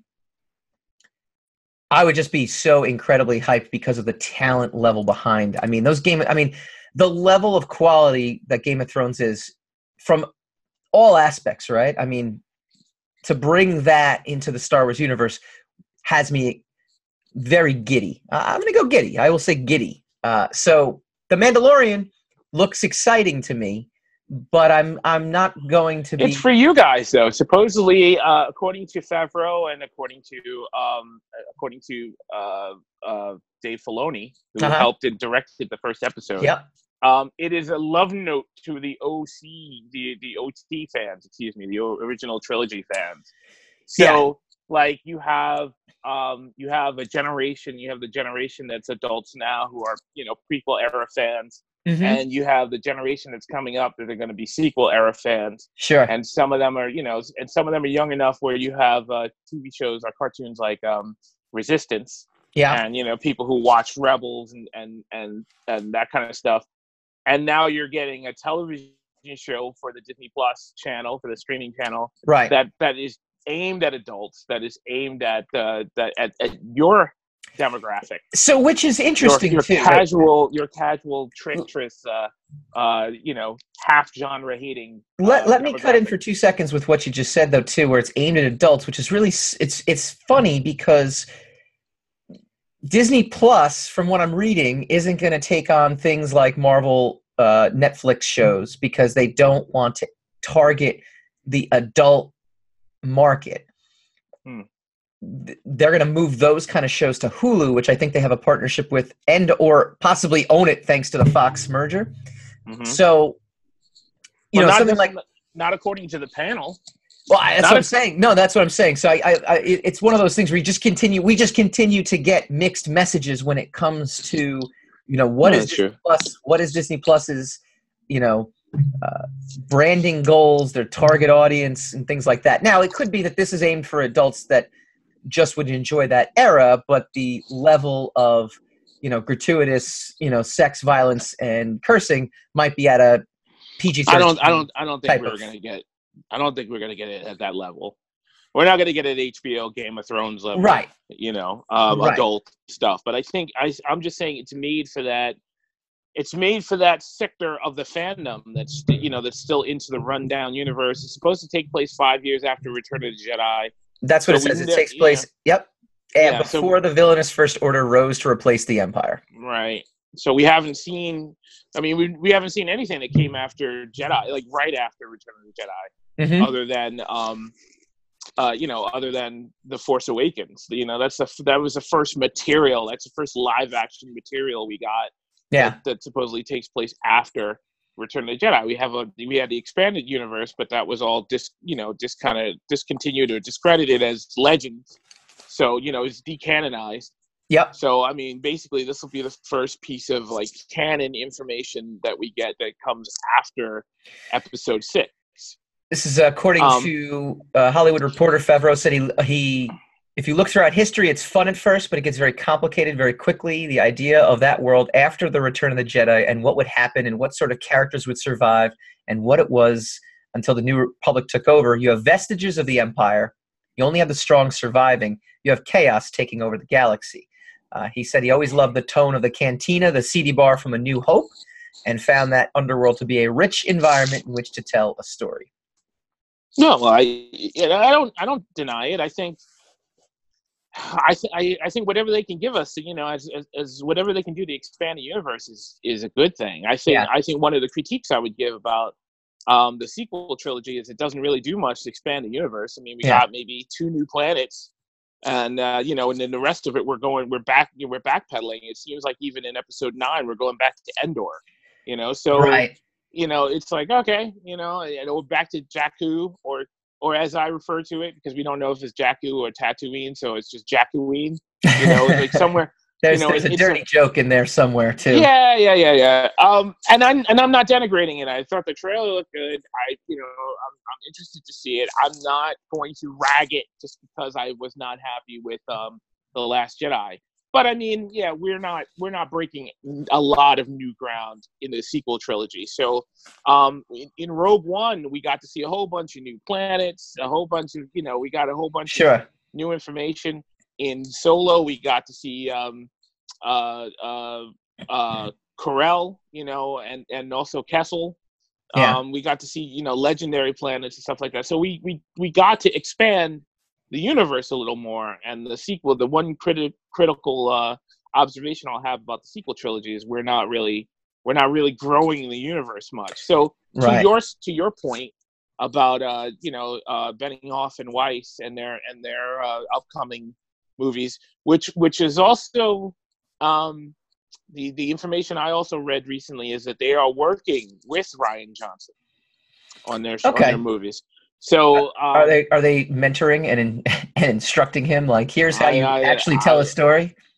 I would just be so incredibly hyped because of the talent level behind. I mean, those game. I mean, the level of quality that Game of Thrones is from all aspects, right? I mean, to bring that into the Star Wars universe has me very giddy. Uh, I'm going to go giddy. I will say giddy. Uh, so the Mandalorian looks exciting to me. But I'm I'm not going to be. It's for you guys, though. Supposedly, uh, according to Favreau and according to um, according to uh, uh, Dave Filoni, who Uh-huh. helped and directed the first episode, Yep. um, it is a love note to the O C, the the O T fans. Excuse me, the o- original trilogy fans. So, like, you have um, you have a generation. You have the generation that's adults now who are you know prequel era fans. Mm-hmm. and you have the generation that's coming up that are going to be sequel era fans. Sure. And some of them are, you know, and some of them are young enough where you have uh, T V shows or cartoons like um, Resistance. Yeah. And, you know, people who watch Rebels and, and, and, and that kind of stuff. And now you're getting a television show for the Disney Plus channel, for the streaming channel. Right. That, that is aimed at adults, that is aimed at, uh, that, at, at your demographic. So, which is interesting your, your too. Casual, your casual, treacherous, uh, uh, you know, half genre hating. Let uh, Let me cut in for two seconds with what you just said, though, too, where it's aimed at adults, which is really it's it's funny because Disney Plus, from what I'm reading, isn't going to take on things like Marvel uh, Netflix shows because they don't want to target the adult market. Hmm. They're going to move those kind of shows to Hulu, which I think they have a partnership with, and or possibly own it thanks to the Fox merger. Mm-hmm. So, you well, know, not something this, like not according to the panel. Well, that's not what I'm if, saying. No, that's what I'm saying. So, I, I, I, it's one of those things where you just continue. We just continue to get mixed messages when it comes to, you know, what no, is Disney Plus? What is Disney Plus's, you know, uh, branding goals, their target audience, and things like that. Now, it could be that this is aimed for adults that just would enjoy that era, but the level of, you know, gratuitous, you know, sex, violence, and cursing might be at a P G thirteen. I don't, I don't, I don't think we're of, going to get. I don't think we're going to get it at that level. We're not going to get it at H B O, Game of Thrones level, right? You know, um, right. adult stuff. But I think I, I'm just saying it's made for that. It's made for that sector of the fandom that's, you know, that's still into the rundown universe. It's supposed to take place five years after Return of the Jedi. That's what so it says. It ne- takes place. Yeah. Yep. And yeah, before so, the villainous First Order rose to replace the Empire. Right. So we haven't seen. I mean, we we haven't seen anything that came after Jedi, like right after Return of the Jedi, mm-hmm. other than, um, uh, you know, other than The Force Awakens. You know, that's the that was the first material. That's the first live action material we got. Yeah. That, that supposedly takes place after Return of the Jedi. We have a we had the expanded universe, but that was all dis you know just kind of discontinued or discredited as legends. So you know it's decanonized. Yep. So I mean, basically, this will be the first piece of like canon information that we get that comes after Episode Six. This is according um, to uh, Hollywood Reporter. Favreau said he he. If you look throughout history, it's fun at first, but it gets very complicated very quickly. The idea of that world after the Return of the Jedi and what would happen and what sort of characters would survive and what it was until the New Republic took over. You have vestiges of the Empire. You only have the strong surviving. You have chaos taking over the galaxy. Uh, he said he always loved the tone of the cantina, the seedy bar from A New Hope, and found that underworld to be a rich environment in which to tell a story. No, well, I, you know, I don't, I don't deny it. I think, I, th- I, I think whatever they can give us, you know, as, as, as whatever they can do to expand the universe is, is a good thing. I think, yeah. I think one of the critiques I would give about um, the sequel trilogy is it doesn't really do much to expand the universe. I mean, we yeah. got maybe two new planets. And, uh, you know, and then the rest of it, we're going, we're back, we're backpedaling. It seems like even in episode nine, we're going back to Endor, you know? So, right. you know, it's like, okay, you know, and we're back to Jakku, or, or as I refer to it, because we don't know if it's Jakku or Tatooine. So it's just Jakkuine, you know, like somewhere. There's, you know, there's it, a dirty a, joke in there somewhere too. Yeah, yeah, yeah, yeah. Um, and I'm and I'm not denigrating it. I thought the trailer looked good. I, you know, I'm I'm interested to see it. I'm not going to rag it just because I was not happy with um The Last Jedi. But I mean, yeah, we're not we're not breaking a lot of new ground in the sequel trilogy. So, um, in, in Rogue One, we got to see a whole bunch of new planets, a whole bunch of you know, we got a whole bunch sure. of new information. In Solo, we got to see um, uh, uh, uh, Corel, you know, and, and also Kessel. Yeah. Um, we got to see, you know, legendary planets and stuff like that. So we we, we got to expand the universe a little more. And the sequel, the one criti- critical uh, observation I'll have about the sequel trilogy is we're not really we're not really growing the universe much. So to right. your to your point about uh, you know uh, Benioff and Weiss and their and their uh, upcoming movies, which which is also um, the the information I also read recently is that they are working with Rian Johnson on their okay. on their movies. So um, are they are they mentoring and in, and instructing him like here's how I, you I, actually I, tell a story?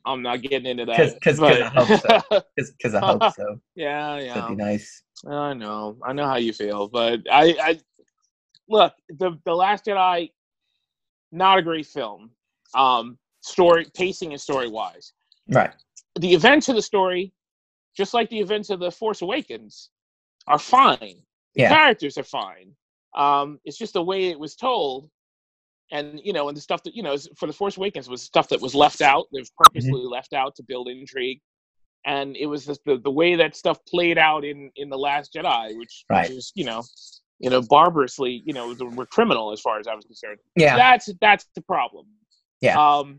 I'm not getting into that. Because I hope so. Because I hope so. Yeah, yeah. That'd be nice. I know. I know how you feel. But I, I look, the, the Last Jedi, not a great film. Um, story, pacing and story-wise. Right. The events of the story, just like the events of The Force Awakens, are fine. The yeah. characters are fine. Um, it's just the way it was told. And, you know, and the stuff that, you know, for The Force Awakens was stuff that was left out. That was purposely mm-hmm. left out to build intrigue. And it was just the, the way that stuff played out in, in The Last Jedi, which, right. which is, you know, you know, barbarously, you know, were criminal as far as I was concerned. Yeah. That's, that's the problem. Yeah. Um,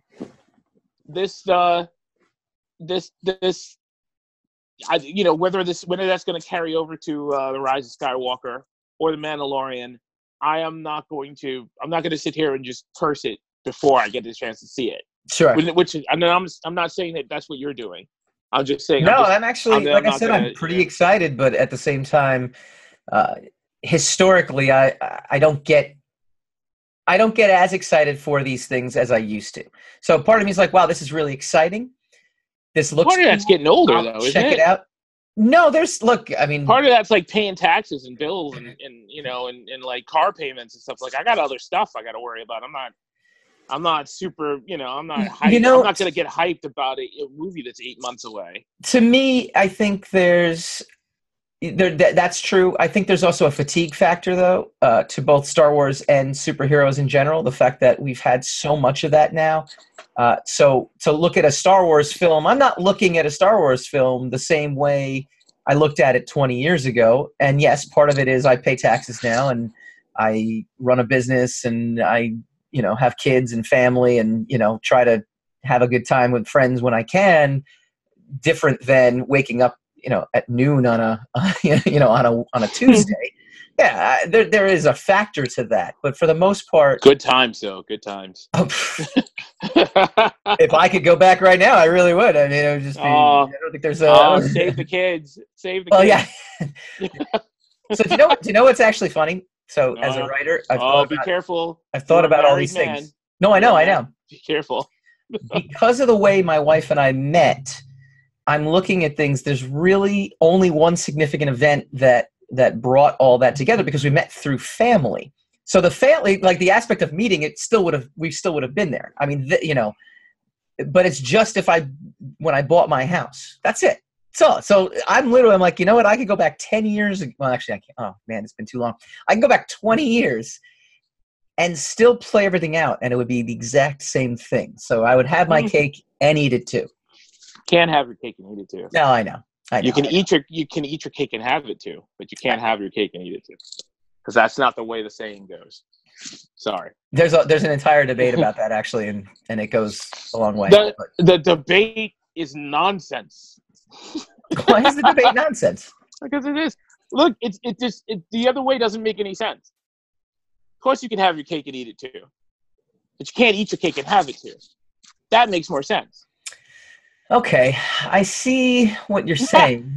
this, uh, this, this, I, you know, whether this, whether that's going to carry over to uh, The Rise of Skywalker or The Mandalorian, I am not going to. I'm not going to sit here and just curse it before I get the chance to see it. Sure. Which, which I mean, I'm. I'm not saying that that's what you're doing. I'm just saying. No, I'm, just, I'm actually. I'm, like I'm I said, gonna, I'm pretty yeah. excited, but at the same time, uh, historically, I I don't get. I don't get as excited for these things as I used to. So part of me is like, wow, this is really exciting. This looks. Part of that's getting older, I'll though. Isn't check it? it out. No, there's look. I mean, part of that's like paying taxes and bills and, and you know and, and like car payments and stuff. Like I got other stuff I got to worry about. I'm not. I'm not super. You know, I'm not. Hyped. You know, I'm not going to get hyped about a, a movie that's eight months away. To me, I think there's. There, that, that's true. I think there's also a fatigue factor, though, uh, to both Star Wars and superheroes in general. The fact that we've had so much of that now. Uh, so to look at a Star Wars film, I'm not looking at a Star Wars film the same way I looked at it twenty years ago. And yes, part of it is I pay taxes now and I run a business and I, you know, have kids and family and, you know, try to have a good time with friends when I can. Different than waking up, you know, at noon on a, you know, on a, on a Tuesday. Yeah, there there is a factor to that, but for the most part, good times though. Good times. If I could go back right now, I really would. I mean, it would just be. Uh, I don't think there's a. Uh, save the kids. Save the. Well, kids. yeah. So do you know? Do you know what's actually funny? So uh, as a writer, I've oh, thought be about, careful. I've thought You're about all these man. things. No, I know, I know. Be careful. Because of the way my wife and I met, I'm looking at things. There's really only one significant event that. that brought all that together because we met through family. So the family, like the aspect of meeting, it still would have, we still would have been there. I mean, th- you know, but it's just if I, when I bought my house, that's it. So, so I'm literally, I'm like, you know what? I could go back ten years. Well, actually I can't. Oh man, it's been too long. I can go back twenty years and still play everything out. And it would be the exact same thing. So I would have my mm-hmm. cake and eat it too. Can't have your cake and eat it too. No, I know. I know, you can I eat your you can eat your cake and have it too, but you can't have your cake and eat it too, because that's not the way the saying goes. Sorry. There's a, there's an entire debate about that actually, and, and it goes a long way. The, the debate is nonsense. Why is the debate nonsense? Because it is. Look, it's it just it, the other way doesn't make any sense. Of course, you can have your cake and eat it too, but you can't eat your cake and have it too. That makes more sense. Okay, I see what you're saying.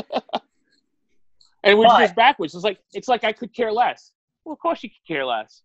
And we're just backwards. It's like it's like I could care less. Well, of course you could care less.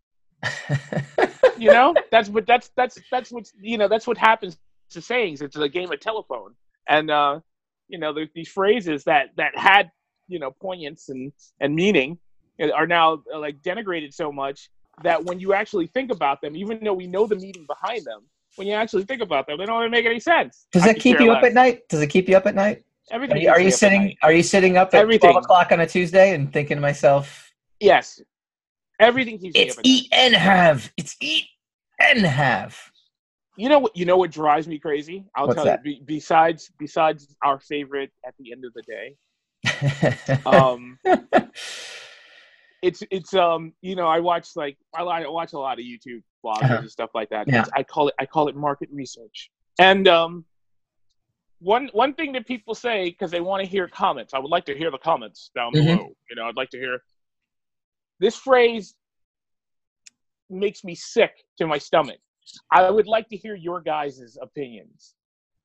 You know, that's what that's that's that's what's you know that's what happens to sayings. It's a game of telephone, and uh, you know, there's these phrases that that had you know poignance and and meaning are now uh, like denigrated so much that when you actually think about them, even though we know the meaning behind them. When you actually think about them, they don't really make any sense. Does that keep you less. up at night? Does it keep you up at night? Everything. Are you, are you sitting? Are you sitting up at Everything. twelve o'clock on a Tuesday and thinking to myself? Yes. Everything keeps me it's up at eat night. and have. It's eat and have. You know what? You know what drives me crazy? I'll What's tell that? you. Be, besides, besides our favorite at the end of the day. um. It's it's um you know I watch like I, I watch a lot of YouTube bloggers uh-huh. and stuff like that. Yeah. I call it I call it market research. And um one one thing that people say because they want to hear comments. I would like to hear the comments down mm-hmm. below. You know, I'd like to hear this phrase makes me sick to my stomach. I would like to hear your guys' opinions.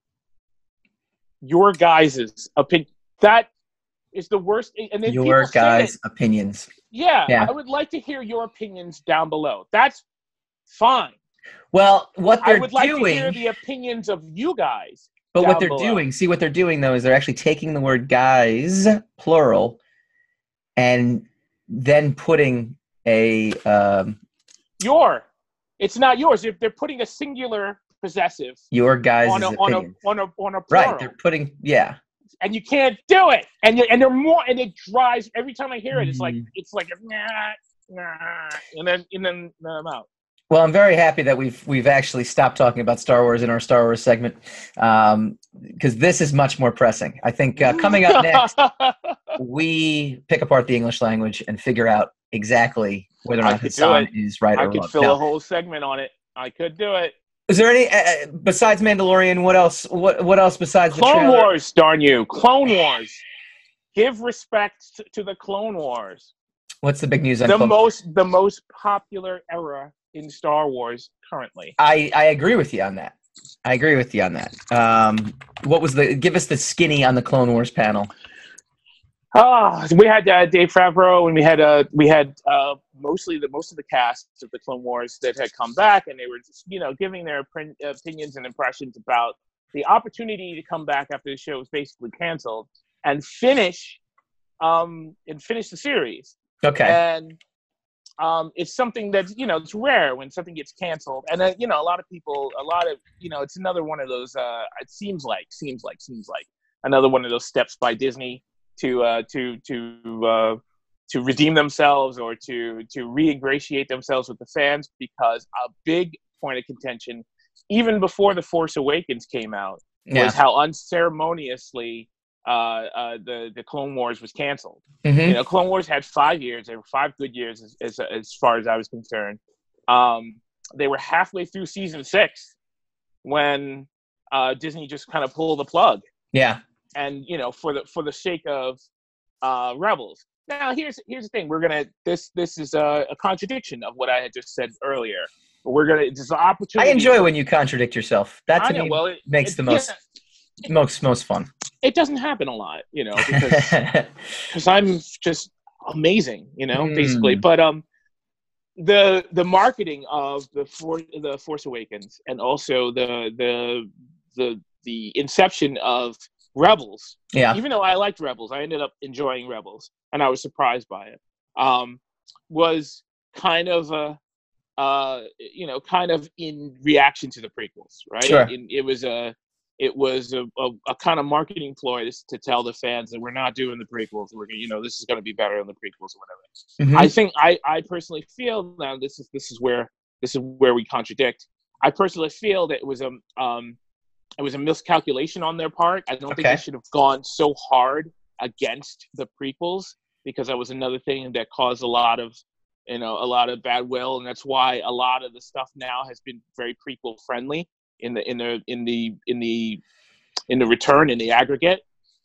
Your guys' opinion. That is the worst. And then your guys' it, opinions. Yeah, yeah, I would like to hear your opinions down below. That's fine. Well, what I they're would like to hear doing, the opinions of you guys. but what down they're below. doing, see what they're doing though, is they're actually taking the word guys, plural, and then putting a um, Your. It's not yours. If they're putting a singular possessive your guys' on a on a opinion. on a on a plural. Right, they're putting, yeah. And you can't do it. And you, and they're more and it drives every time I hear it. It's like Mm. it's like nah, nah, and then and then nah, I'm out. Well, I'm very happy that we've we've actually stopped talking about Star Wars in our Star Wars segment, um, because this is much more pressing. I think uh, coming up next, we pick apart the English language and figure out exactly whether or I not could do Hassan it. is right I or could wrong. fill Now, a whole segment on it. I could do it. is there any uh, besides Mandalorian? What else? What what else besides the Clone trailer? Wars, darn you. Clone Wars. Give respect to the Clone Wars. What's the big news on The Clone most the most popular era in Star Wars currently. I, I agree with you on that. I agree with you on that. Um, what was the? Give us the skinny on the Clone Wars panel. Oh, we had uh, Dave Favreau, and we had uh, we had uh, mostly the most of the cast of the Clone Wars that had come back, and they were just, you know, giving their opin- opinions and impressions about the opportunity to come back after the show was basically canceled and finish um, and finish the series. Okay. And um, it's something that, you know, it's rare when something gets canceled. And, uh, you know, a lot of people, a lot of, you know, it's another one of those, uh, it seems like, seems like, seems like another one of those steps by Disney to, uh, to, to, uh, to redeem themselves or to, to re-ingratiate themselves with the fans, because a big point of contention, even before The Force Awakens came out, Yeah. was how unceremoniously Uh, uh, the the Clone Wars was canceled. Mm-hmm. You know, Clone Wars had five years. They were five good years, as as, as far as I was concerned. Um, they were halfway through season six when uh, Disney just kind of pulled the plug. Yeah. And you know, for the for the sake of uh, Rebels. Now, here's here's the thing. We're gonna this this is a, a contradiction of what I had just said earlier. We're gonna it's an opportunity. I enjoy when you contradict yourself. That to I know. me Well, it, makes it, the most yeah, most most fun. It doesn't happen a lot, you know, because because I'm just amazing, you know, Mm. basically. But um, the the marketing of the For, the Force Awakens, and also the the the the inception of Rebels. Yeah. Even though I liked Rebels, I ended up enjoying Rebels, and I was surprised by it. Um, was kind of a uh, you know, kind of in reaction to the prequels, right? Sure. It, it was a It was a, a, a kind of marketing ploy to, to tell the fans that we're not doing the prequels. We're, you know, this is going to be better than the prequels or whatever. Mm-hmm. I think I, I personally feel now this is this is where this is where we contradict. I personally feel that it was a um, it was a miscalculation on their part. I don't think Okay. they should have gone so hard against the prequels, because that was another thing that caused a lot of you know a lot of bad will, and that's why a lot of the stuff now has been very prequel friendly. In the in the in the in the in the return in the aggregate,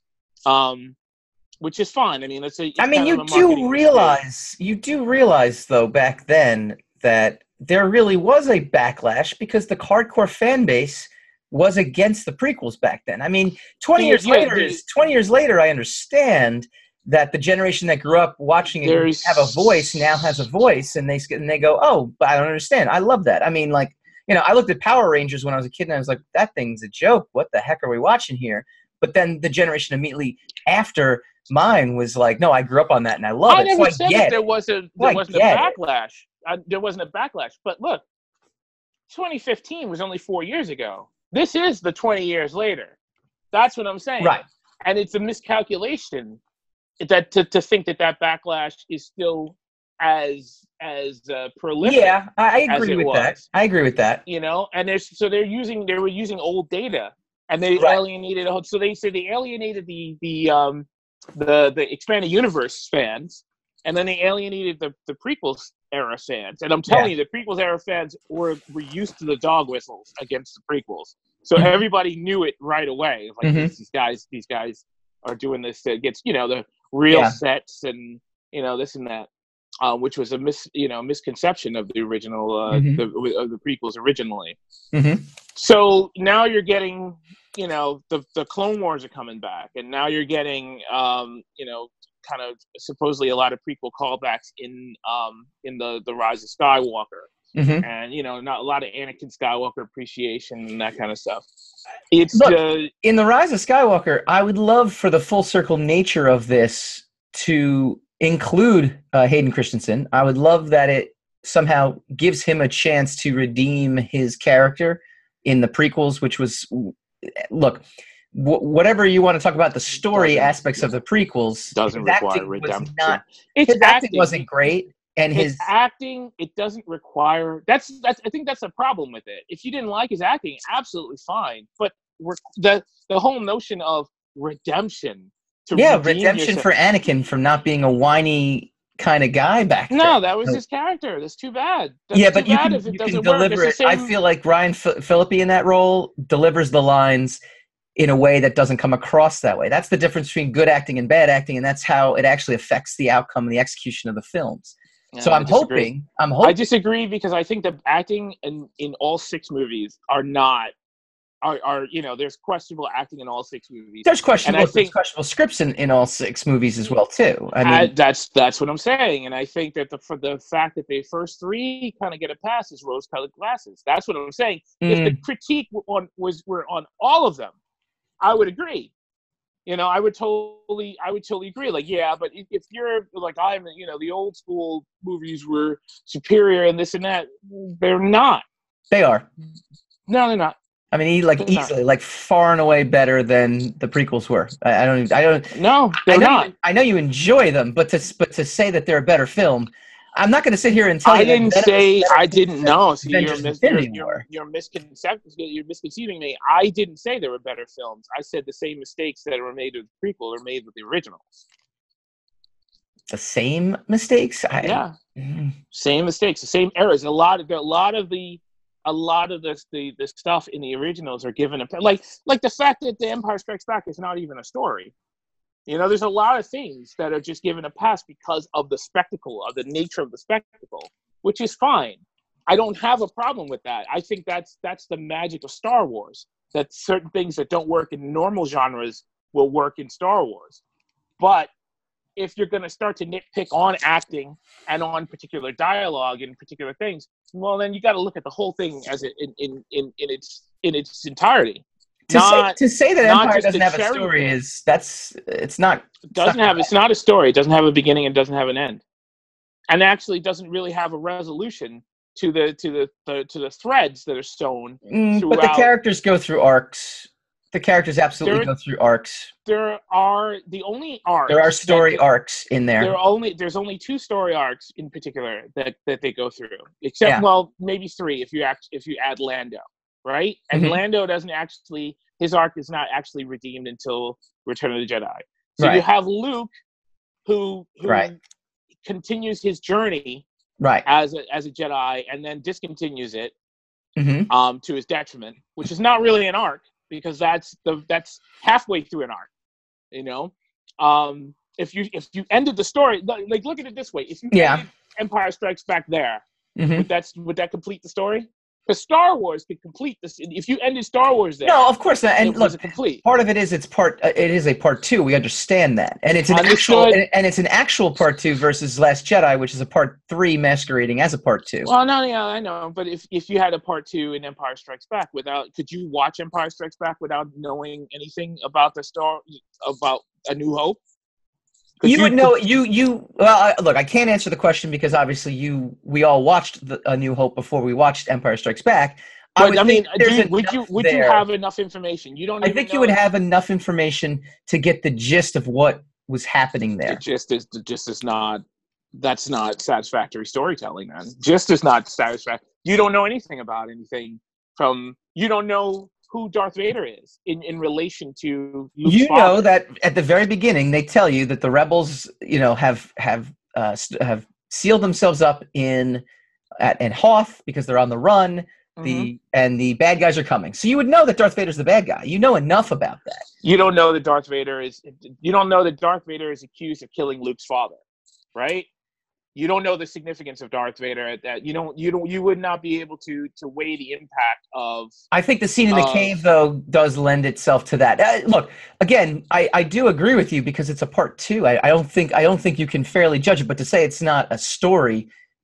um, which is fine. I mean, let's say. It's I mean, kind you of a marketing do mistake. realize you do realize though back then that there really was a backlash because the hardcore fan base was against the prequels back then. I mean, twenty The- years yeah, later the- is twenty years later. I understand that the generation that grew up watching it There's- have a voice now has a voice, and they and they go, oh, but I don't understand. I love that. I mean, like. You know, I looked at Power Rangers when I was a kid, and I was like, that thing's a joke. What the heck are we watching here? But then the generation immediately after mine was like, no, I grew up on that, and I love I it. never So I said get that it. there was a So there I wasn't a get it. backlash. I, there wasn't a backlash. But look, twenty fifteen was only four years ago. This is the twenty years later. That's what I'm saying. Right. And it's a miscalculation that to, to think that that backlash is still as as uh, prolific. Yeah, I I as agree it with was. that. I agree with that. You know, and there's so they're using they were using old data, and they Right. alienated. So they say they alienated the the um the the expanded universe fans, and then they alienated the the prequels era fans. And I'm telling Yeah. you, the prequels era fans were were used to the dog whistles against the prequels, so Mhm. everybody knew it right away. Like Mhm. these, these guys, these guys are doing this that gets you know the real Yeah. sets and you know this and that. Uh, which was a mis, you know, misconception of the original, uh, Mhm. the, of the prequels originally. Mm-hmm. So now you're getting, you know, the the Clone Wars are coming back, and now you're getting, um, you know, kind of supposedly a lot of prequel callbacks in um, in the the Rise of Skywalker. Mm-hmm. and you know, not a lot of Anakin Skywalker appreciation and that kind of stuff. It's Look, uh, in The Rise of Skywalker, I would love for the full circle nature of this to include uh, Hayden Christensen. I would love that it somehow gives him a chance to redeem his character in the prequels, which was, look, w- whatever you want to talk about the story Doesn't- aspects of the prequels, doesn't his require acting was redemption. not, It's his acting acting. wasn't great, and his his acting, it doesn't require. That's that's. I think that's the problem with it. If you didn't like his acting, absolutely fine. But we're, the the whole notion of redemption to yeah redeem redemption yourself- for Anakin from not being a whiny kind of guy back then. No, that was So- his character. That's too bad. That's yeah, too but you bad can, if it you can doesn't work. deliver it. It's the I same- feel like Ryan F- Phillippe in that role delivers the lines in a way that doesn't come across that way. That's the difference between good acting and bad acting, and that's how it actually affects the outcome and the execution of the films. Yeah, so I I'm disagree. hoping, I'm hoping. I disagree because I think the acting in, in all six movies are not are, are you know there's questionable acting in all six movies. there's questionable, and I there's think- questionable scripts in, in all six movies as well too. I mean, I, that's that's what I'm saying, and I think that the for the fact that the first three kind of get a pass is rose-colored glasses. That's what I'm saying. If the critique on was were on all of them, I would agree. You know, I would totally, I would totally agree. Like, yeah, but if, if you're like I'm, you know, the old school movies were superior and this and that, they're not. they are. No, they're not. I mean, he, like They're not. easily, like far and away better than the prequels were. I, I don't, even, I don't. No, I they're know, not. you, I know you enjoy them, but to but to say that they're a better film, I'm not going to sit here and tell I you. that didn't Venom say is better I than didn't know. See, you're, Avengers mis- you're, Infinity you're, War. you're, misconcept- you're misconceiving me. I didn't say they were better films. I said the same mistakes that were made with the prequel are made with the originals. The same mistakes. I, Yeah, Mm. same mistakes, the same errors. A lot of the, a lot of the, a lot of the the, the stuff in the originals are given a like like the fact that The Empire Strikes Back is not even a story. You know, there's a lot of things that are just given a pass because of the spectacle, of the nature of the spectacle, which is fine. I don't have a problem with that. I think that's that's the magic of Star Wars, that certain things that don't work in normal genres will work in Star Wars. But if you're going to start to nitpick on acting and on particular dialogue and particular things, well, then you got to look at the whole thing as it, in, in, in, in its in its entirety. To Not, say to say that not Empire just doesn't the have a cherry story pick. is that's it's not. It doesn't have it's not a story. It doesn't have a beginning and doesn't have an end, and actually doesn't really have a resolution to the to the, the to the threads that are sewn Mm, throughout. but the characters go through arcs. The characters absolutely There- go through arcs. There are the only arcs. There are that story the- arcs in there. There are only there's only two story arcs in particular that, that they go through. Except Yeah. well, maybe three if you act if you add Lando, right? And Mhm. Lando doesn't actually his arc is not actually redeemed until Return of the Jedi. So you Right. have Luke who who Right. continues his journey Right. as a as a Jedi and then discontinues it hmm um to his detriment, which is not really an arc because that's the that's halfway through an arc, you know. Um, if you if you ended the story, like look at it this way: if you Yeah. ended Empire Strikes Back there, hmm would that would that complete the story? Because Star Wars could complete this. If you ended Star Wars there, No, of course not. And it look, was complete. part of it is it's part. Uh, it is a part two. We understand that, and it's an actual Understood. and, and it's an actual part two versus Last Jedi, which is a part three masquerading as a part two. Well, no, yeah, I know. But if, if you had a part two in Empire Strikes Back without, could you watch Empire Strikes Back without knowing anything about the star about A New Hope? Could You would know you you well I, look. I can't answer the question because obviously you we all watched the, A New Hope before we watched Empire Strikes Back. But, would I mean, think there's do you, would you enough would you there. have enough information? You don't. I even think know you would if have enough information to get the gist of what was happening there. It just is. It just is not. That's not satisfactory storytelling, man. Just is not satisfactory. You don't know anything about anything from. You don't know who Darth Vader is in, in relation to Luke's You know father. that at the very beginning they tell you that the rebels, you know, have have uh, st- have sealed themselves up in at in Hoth because they're on the run. Mhm. The and the bad guys are coming. So you would know that Darth Vader's the bad guy. You know enough about that. You don't know that Darth Vader is. You don't know that Darth Vader is accused of killing Luke's father, right? You don't know the significance of Darth Vader at that. You don't. You don't. You would not be able to to weigh the impact of. I think the scene in the Uh, cave, though, does lend itself to that. Uh, look, again, I, I do agree with you because it's a part two. I, I don't think I don't think you can fairly judge it. But to say it's not a story,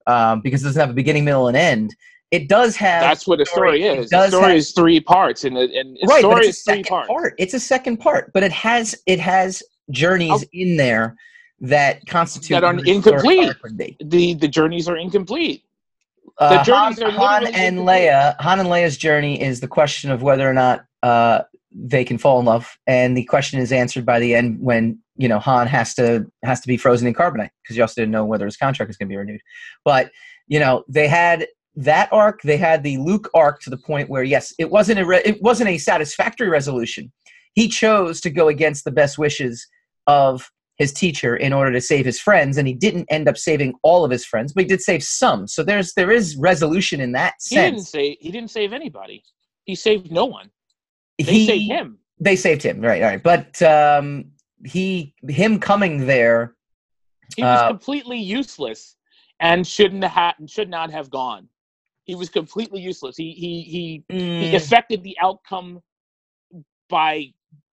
um, because it doesn't have a beginning, middle, and end. It does have. That's what a story, story is. The story have, is three parts, and a, and a right, story but it's is three parts. Part. It's a second part, but it has it has journeys oh. in there that constitute that are incomplete. The the journeys are incomplete. The uh, journeys Han, are Han literally and incomplete. Leia. Han and Leia's journey is the question of whether or not uh, they can fall in love, and the question is answered by the end when you know Han has to has to be frozen in carbonite because he also didn't know whether his contract was going to be renewed. But you know they had that arc. They had the Luke arc to the point where yes, it wasn't a re- it wasn't a satisfactory resolution. He chose to go against the best wishes of his teacher in order to save his friends, and he didn't end up saving all of his friends, but he did save some. So there's there is resolution in that sense. He didn't save he didn't save anybody. He saved no one. They he, saved him. They saved him, right? All right, but um, he him coming there, he was uh, completely useless and shouldn't have should not have gone. He was completely useless. He he he mm. he affected the outcome by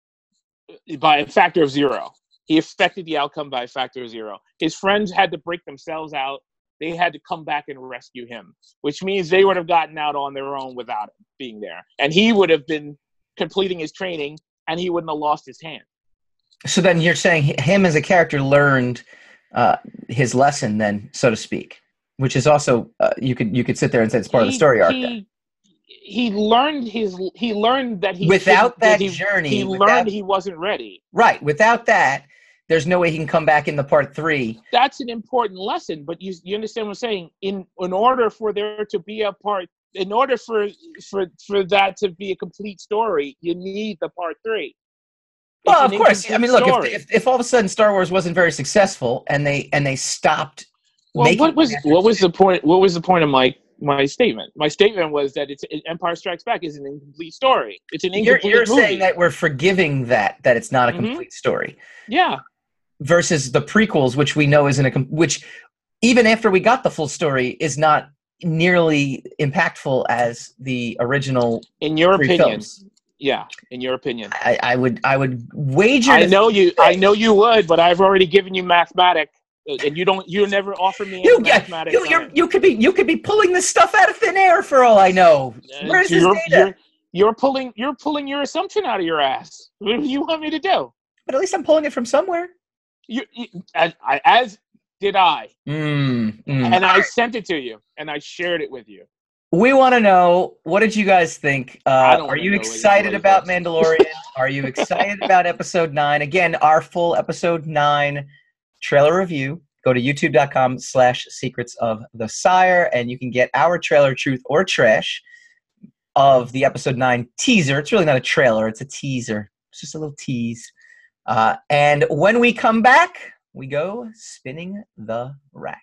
by a factor of zero. He affected the outcome by a factor of zero. His friends had to break themselves out. They had to come back and rescue him, which means they would have gotten out on their own without him being there. And he would have been completing his training, and he wouldn't have lost his hand. So then you're saying him as a character learned uh, his lesson then, so to speak, which is also, uh, you could you could sit there and say it's part he, of the story arc. He, then. he learned his, he learned that he, without that that he, journey, he without, learned he wasn't ready. Right. Without that, there's no way he can come back in the part three. That's an important lesson, but you you understand what I'm saying? In in order for there to be a part, in order for for for that to be a complete story, you need the part three. It's well, of course. I mean, look, story. if, if if all of a sudden Star Wars wasn't very successful and they and they stopped. Well, making what was what was the point? What was the point of my my statement? My statement was that it's Empire Strikes Back is an incomplete story. It's an incomplete You're, you're movie. saying that we're forgiving that that it's not a mm-hmm. complete story. Yeah. Versus the prequels, which we know isn't a which even after we got the full story is not nearly impactful as the original. In your opinion, films. Yeah. In your opinion, I, I would I would wager. I know you. I know you would, but I've already given you mathematics, and you don't. You never offer me any you, mathematics. You, you're, you could be you could be pulling this stuff out of thin air for all I know. Where's this you're, data? You're, you're pulling you're pulling your assumption out of your ass. What do you want me to do? But at least I'm pulling it from somewhere. You, you as, I, as did I, mm, mm. and I sent it to you, and I shared it with you. We want to know, what did you guys think? Uh, are you excited about Mandalorian? Are you excited about Episode nine? Again, our full Episode nine trailer review. Go to youtube.com slash secrets of the sire, and you can get our trailer, truth or trash, of the Episode nine teaser. It's really not a trailer. It's a teaser. It's just a little tease. Uh, and when we come back, we go spinning the racks.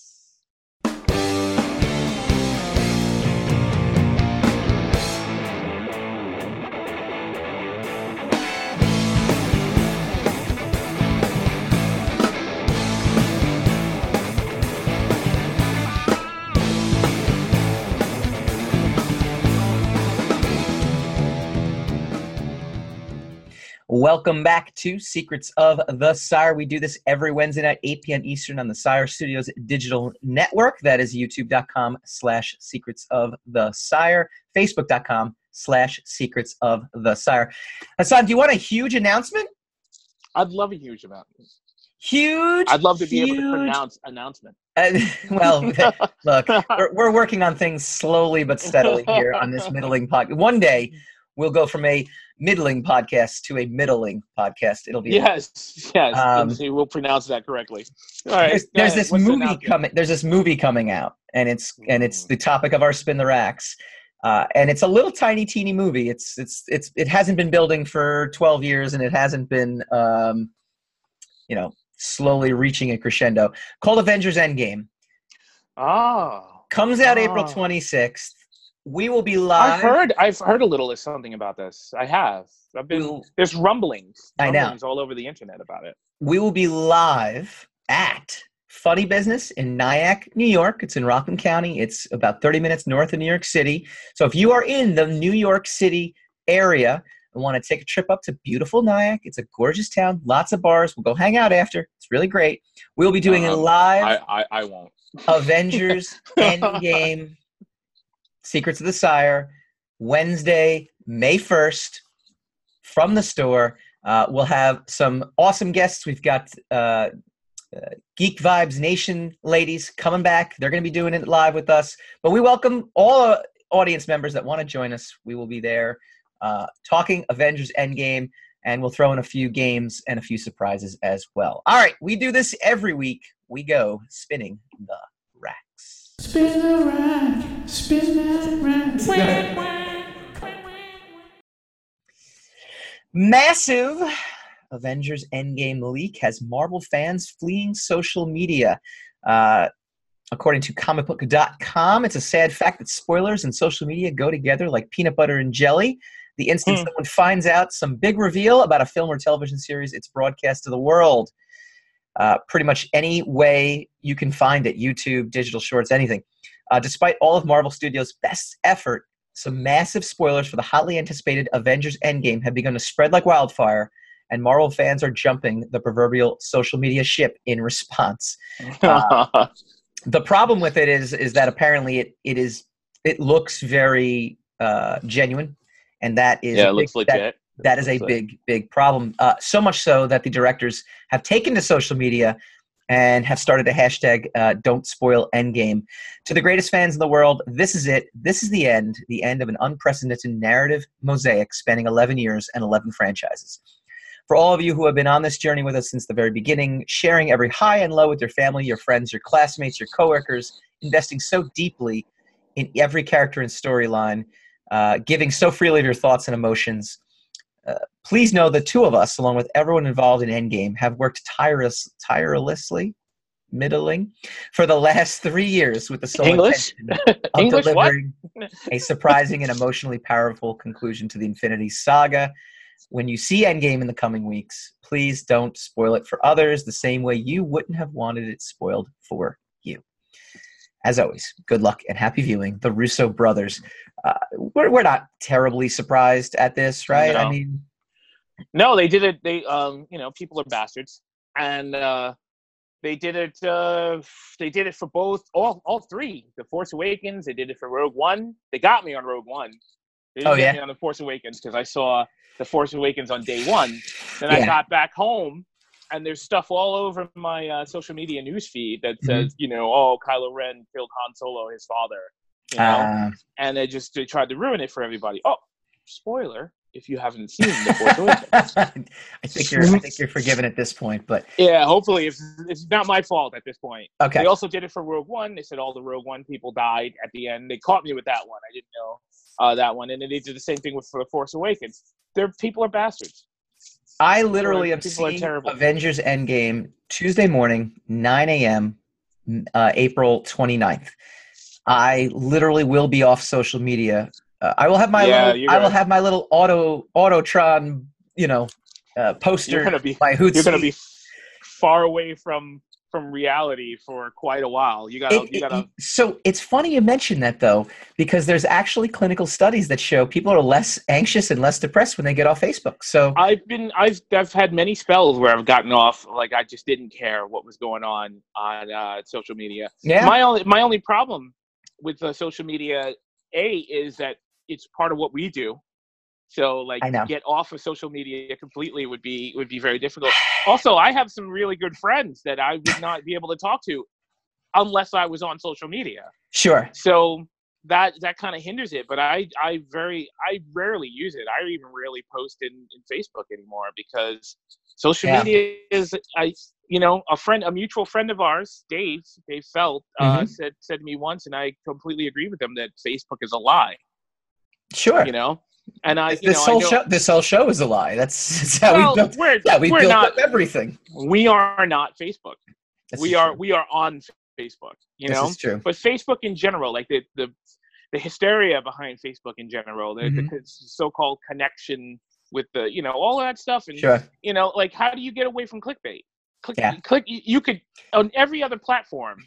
Welcome back to Secrets of the Sire. We do this every Wednesday night, eight p.m. Eastern on the Sire Studios digital network. That is youtube.com slash secrets of the Sire, facebook.com slash secrets of the Sire. Hassan, do you want a huge announcement? I'd love a huge announcement. Huge? I'd love to huge. be able to pronounce announcement. Uh, well, look, we're, we're working on things slowly but steadily here on this middling podcast. One day, we'll go from a middling podcast to a middling podcast. It'll be yes, yes. Um, we'll pronounce that correctly. All right. There's, there's this What's movie coming. There's this movie coming out, and it's and it's the topic of our Spin the Racks. Uh, and it's a little tiny, teeny movie. It's it's it's it hasn't been building for twelve years, and it hasn't been, um, you know, slowly reaching a crescendo. Called Avengers Endgame. Oh. Comes out oh. April twenty-sixth. We will be live. I've heard. I've heard a little of something about this. I have. I've been. We'll, there's rumblings. I know. Rumblings all over the internet about it. We will be live at Funny Business in Nyack, New York. It's in Rockland County. It's about thirty minutes north of New York City. So if you are in the New York City area and want to take a trip up to beautiful Nyack, it's a gorgeous town. Lots of bars. We'll go hang out after. It's really great. We'll be doing um, it live. I, I, I won't. Avengers Endgame, Secrets of the Sire, Wednesday, May first, from the store. Uh, we'll have some awesome guests. We've got uh, uh, Geek Vibes Nation ladies coming back. They're going to be doing it live with us. But we welcome all uh, audience members that want to join us. We will be there uh, talking Avengers Endgame, and we'll throw in a few games and a few surprises as well. All right, we do this every week. We go spinning the racks. Spin the rack, spin that rack. Massive Avengers Endgame leak has Marvel fans fleeing social media. Uh, according to comic book dot com, it's a sad fact that spoilers and social media go together like peanut butter and jelly. The instant Hmm. someone finds out some big reveal about a film or television series, it's broadcast to the world. Uh, pretty much any way you can find it, YouTube, digital shorts, anything. Uh, despite all of Marvel Studios' best effort, some massive spoilers for the hotly anticipated Avengers Endgame have begun to spread like wildfire, and Marvel fans are jumping the proverbial social media ship in response. Uh, the problem with it is is that apparently it it is it looks very uh, genuine, and that is yeah, a it looks big, that- legit. that is a Looks like- big, big problem. Uh, so much so that the directors have taken to social media and have started a hashtag uh, Don't Spoil Endgame. To the greatest fans in the world, this is it. This is the end. The end of an unprecedented narrative mosaic spanning eleven years and eleven franchises. For all of you who have been on this journey with us since the very beginning, sharing every high and low with your family, your friends, your classmates, your coworkers, investing so deeply in every character and storyline, uh, giving so freely of your thoughts and emotions, Uh, please know the two of us, along with everyone involved in Endgame, have worked tireless, tirelessly, middling, for the last three years with the sole English? intention of English what? delivering a surprising and emotionally powerful conclusion to the Infinity Saga. When you see Endgame in the coming weeks, please don't spoil it for others the same way you wouldn't have wanted it spoiled for you. As always, good luck and happy viewing. The Russo brothers. Uh, we're, we're not terribly surprised at this, right? I No. mean, No, they did it. They, um, you know, people are bastards, and uh, they did it. Uh, they did it for both, all, all three. The Force Awakens. They did it for Rogue One. They got me on Rogue One. They didn't Oh, get yeah? me on the Force Awakens because I saw the Force Awakens on day one. Then Yeah. I got back home, and there's stuff all over my uh, social media news feed that says, Mm-hmm. you know, oh, Kylo Ren killed Han Solo, his father. You know, uh, and they just they tried to ruin it for everybody. Oh, spoiler! If you haven't seen the Force Awakens. I think you're I think you're forgiven at this point, but Yeah, hopefully it's, it's not my fault at this point. okay. They also did it for Rogue One. They said all the Rogue One people died at the end. They caught me with that one. I didn't know uh, that one. And then they did the same thing with for the Force Awakens. Their people are bastards. I literally am People are seeing terrible. Avengers Endgame Tuesday morning, nine a.m., uh, April twenty-ninth. I literally will be off social media. Uh, I will have my Yeah, little. you're I will gonna- have my little auto Autotron, you know, uh, poster. You're gonna be my Hootsuite. you're gonna be far away from from reality for quite a while. You gotta It- you gotta it- so it's funny you mention that though, because there's actually clinical studies that show people are less anxious and less depressed when they get off Facebook. So I've been I've I've had many spells where I've gotten off, like I just didn't care what was going on on uh, social media. yeah, My only my only problem with uh, social media, A, is that it's part of what we do. So like I know. to get off of social media completely would be would be very difficult. Also, I have some really good friends that I would not be able to talk to unless I was on social media. sure. So that that kind of hinders it. But I I very I rarely use it. I even rarely post in, in Facebook anymore because social Yeah. media is I you know a friend a mutual friend of ours, Dave Dave Felt, uh, Mhm. said said to me once, and I completely agree with him that Facebook is a lie. Sure. You know, and I you this know I whole know, show, this whole show is a lie. That's, that's how well, we built. we're Yeah, we we're built not up everything. we are not Facebook. This we is are true. we are on Facebook. You This know, is true. but Facebook in general, like the the, the hysteria behind Facebook in general, the, Mhm. the so-called connection with the, you know, all of that stuff, and Sure. you know, like how do you get away from clickbait? Click, Yeah. click. You you could on every other platform,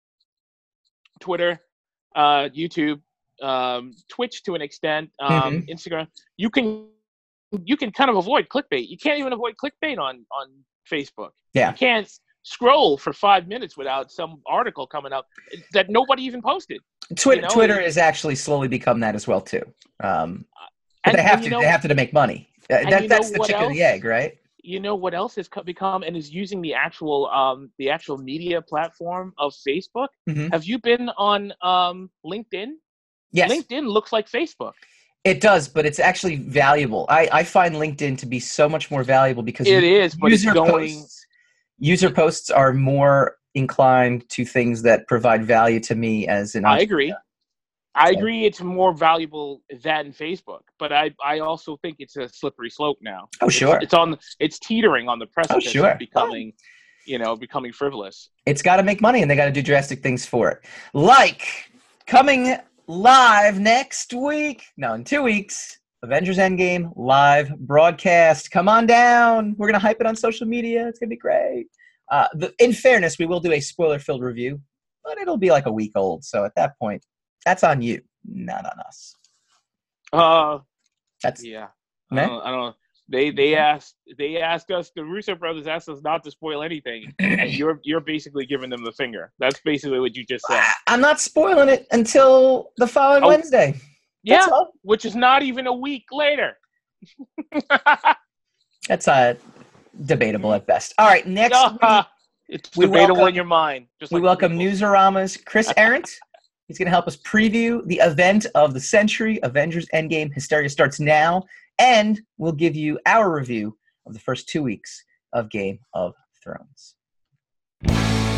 Twitter, uh, YouTube, um, Twitch to an extent, um, Mhm. Instagram. You can you can kind of avoid clickbait. You can't even avoid clickbait on on Facebook. Yeah. You can't scroll for five minutes without some article coming up that nobody even posted. Twitter, You know, Twitter it- has actually slowly become that as well too. Um, but And- they have and to. you know- they have to to make money. Uh, and That, you know that's the what chicken and the else? egg, right? You know what else has co- become and is using the actual um the actual media platform of Facebook? Mhm. Have you been on um LinkedIn? Yes, LinkedIn looks like Facebook. it does, but it's actually valuable. I, I find LinkedIn to be so much more valuable because It u- is, but it's user going- posts, user posts are more inclined to things that provide value to me as an I entrepreneur. agree. I So- agree it's more valuable than Facebook, but I, I also think it's a slippery slope now. Oh, It's- sure. It's, on it's teetering on the precipice sure. of becoming, you know, becoming frivolous. It's got to make money, and they got to do drastic things for it. Like coming live next week. No, in two weeks. Avengers Endgame live broadcast. Come on down. We're gonna hype it on social media. It's gonna be great. Uh, the, in fairness, we will do a spoiler-filled review, but it'll be like a week old. So at that point, that's on you, not on us. Uh, That's yeah. I Meh? don't, I don't. They they asked they asked us. The Russo brothers asked us not to spoil anything, and you're you're basically giving them the finger. That's basically what you just said. I'm not spoiling it until the following Oh. Wednesday. Yeah, That's all. which is not even a week later. That's uh, debatable at best. All right, next week. It's we debatable welcome- in your mind. Just We like welcome people. Newsarama's Chris Arendt. He's going to help us preview the event of the century. Avengers Endgame Hysteria starts now. And we'll give you our review of the first two weeks of Game of Thrones.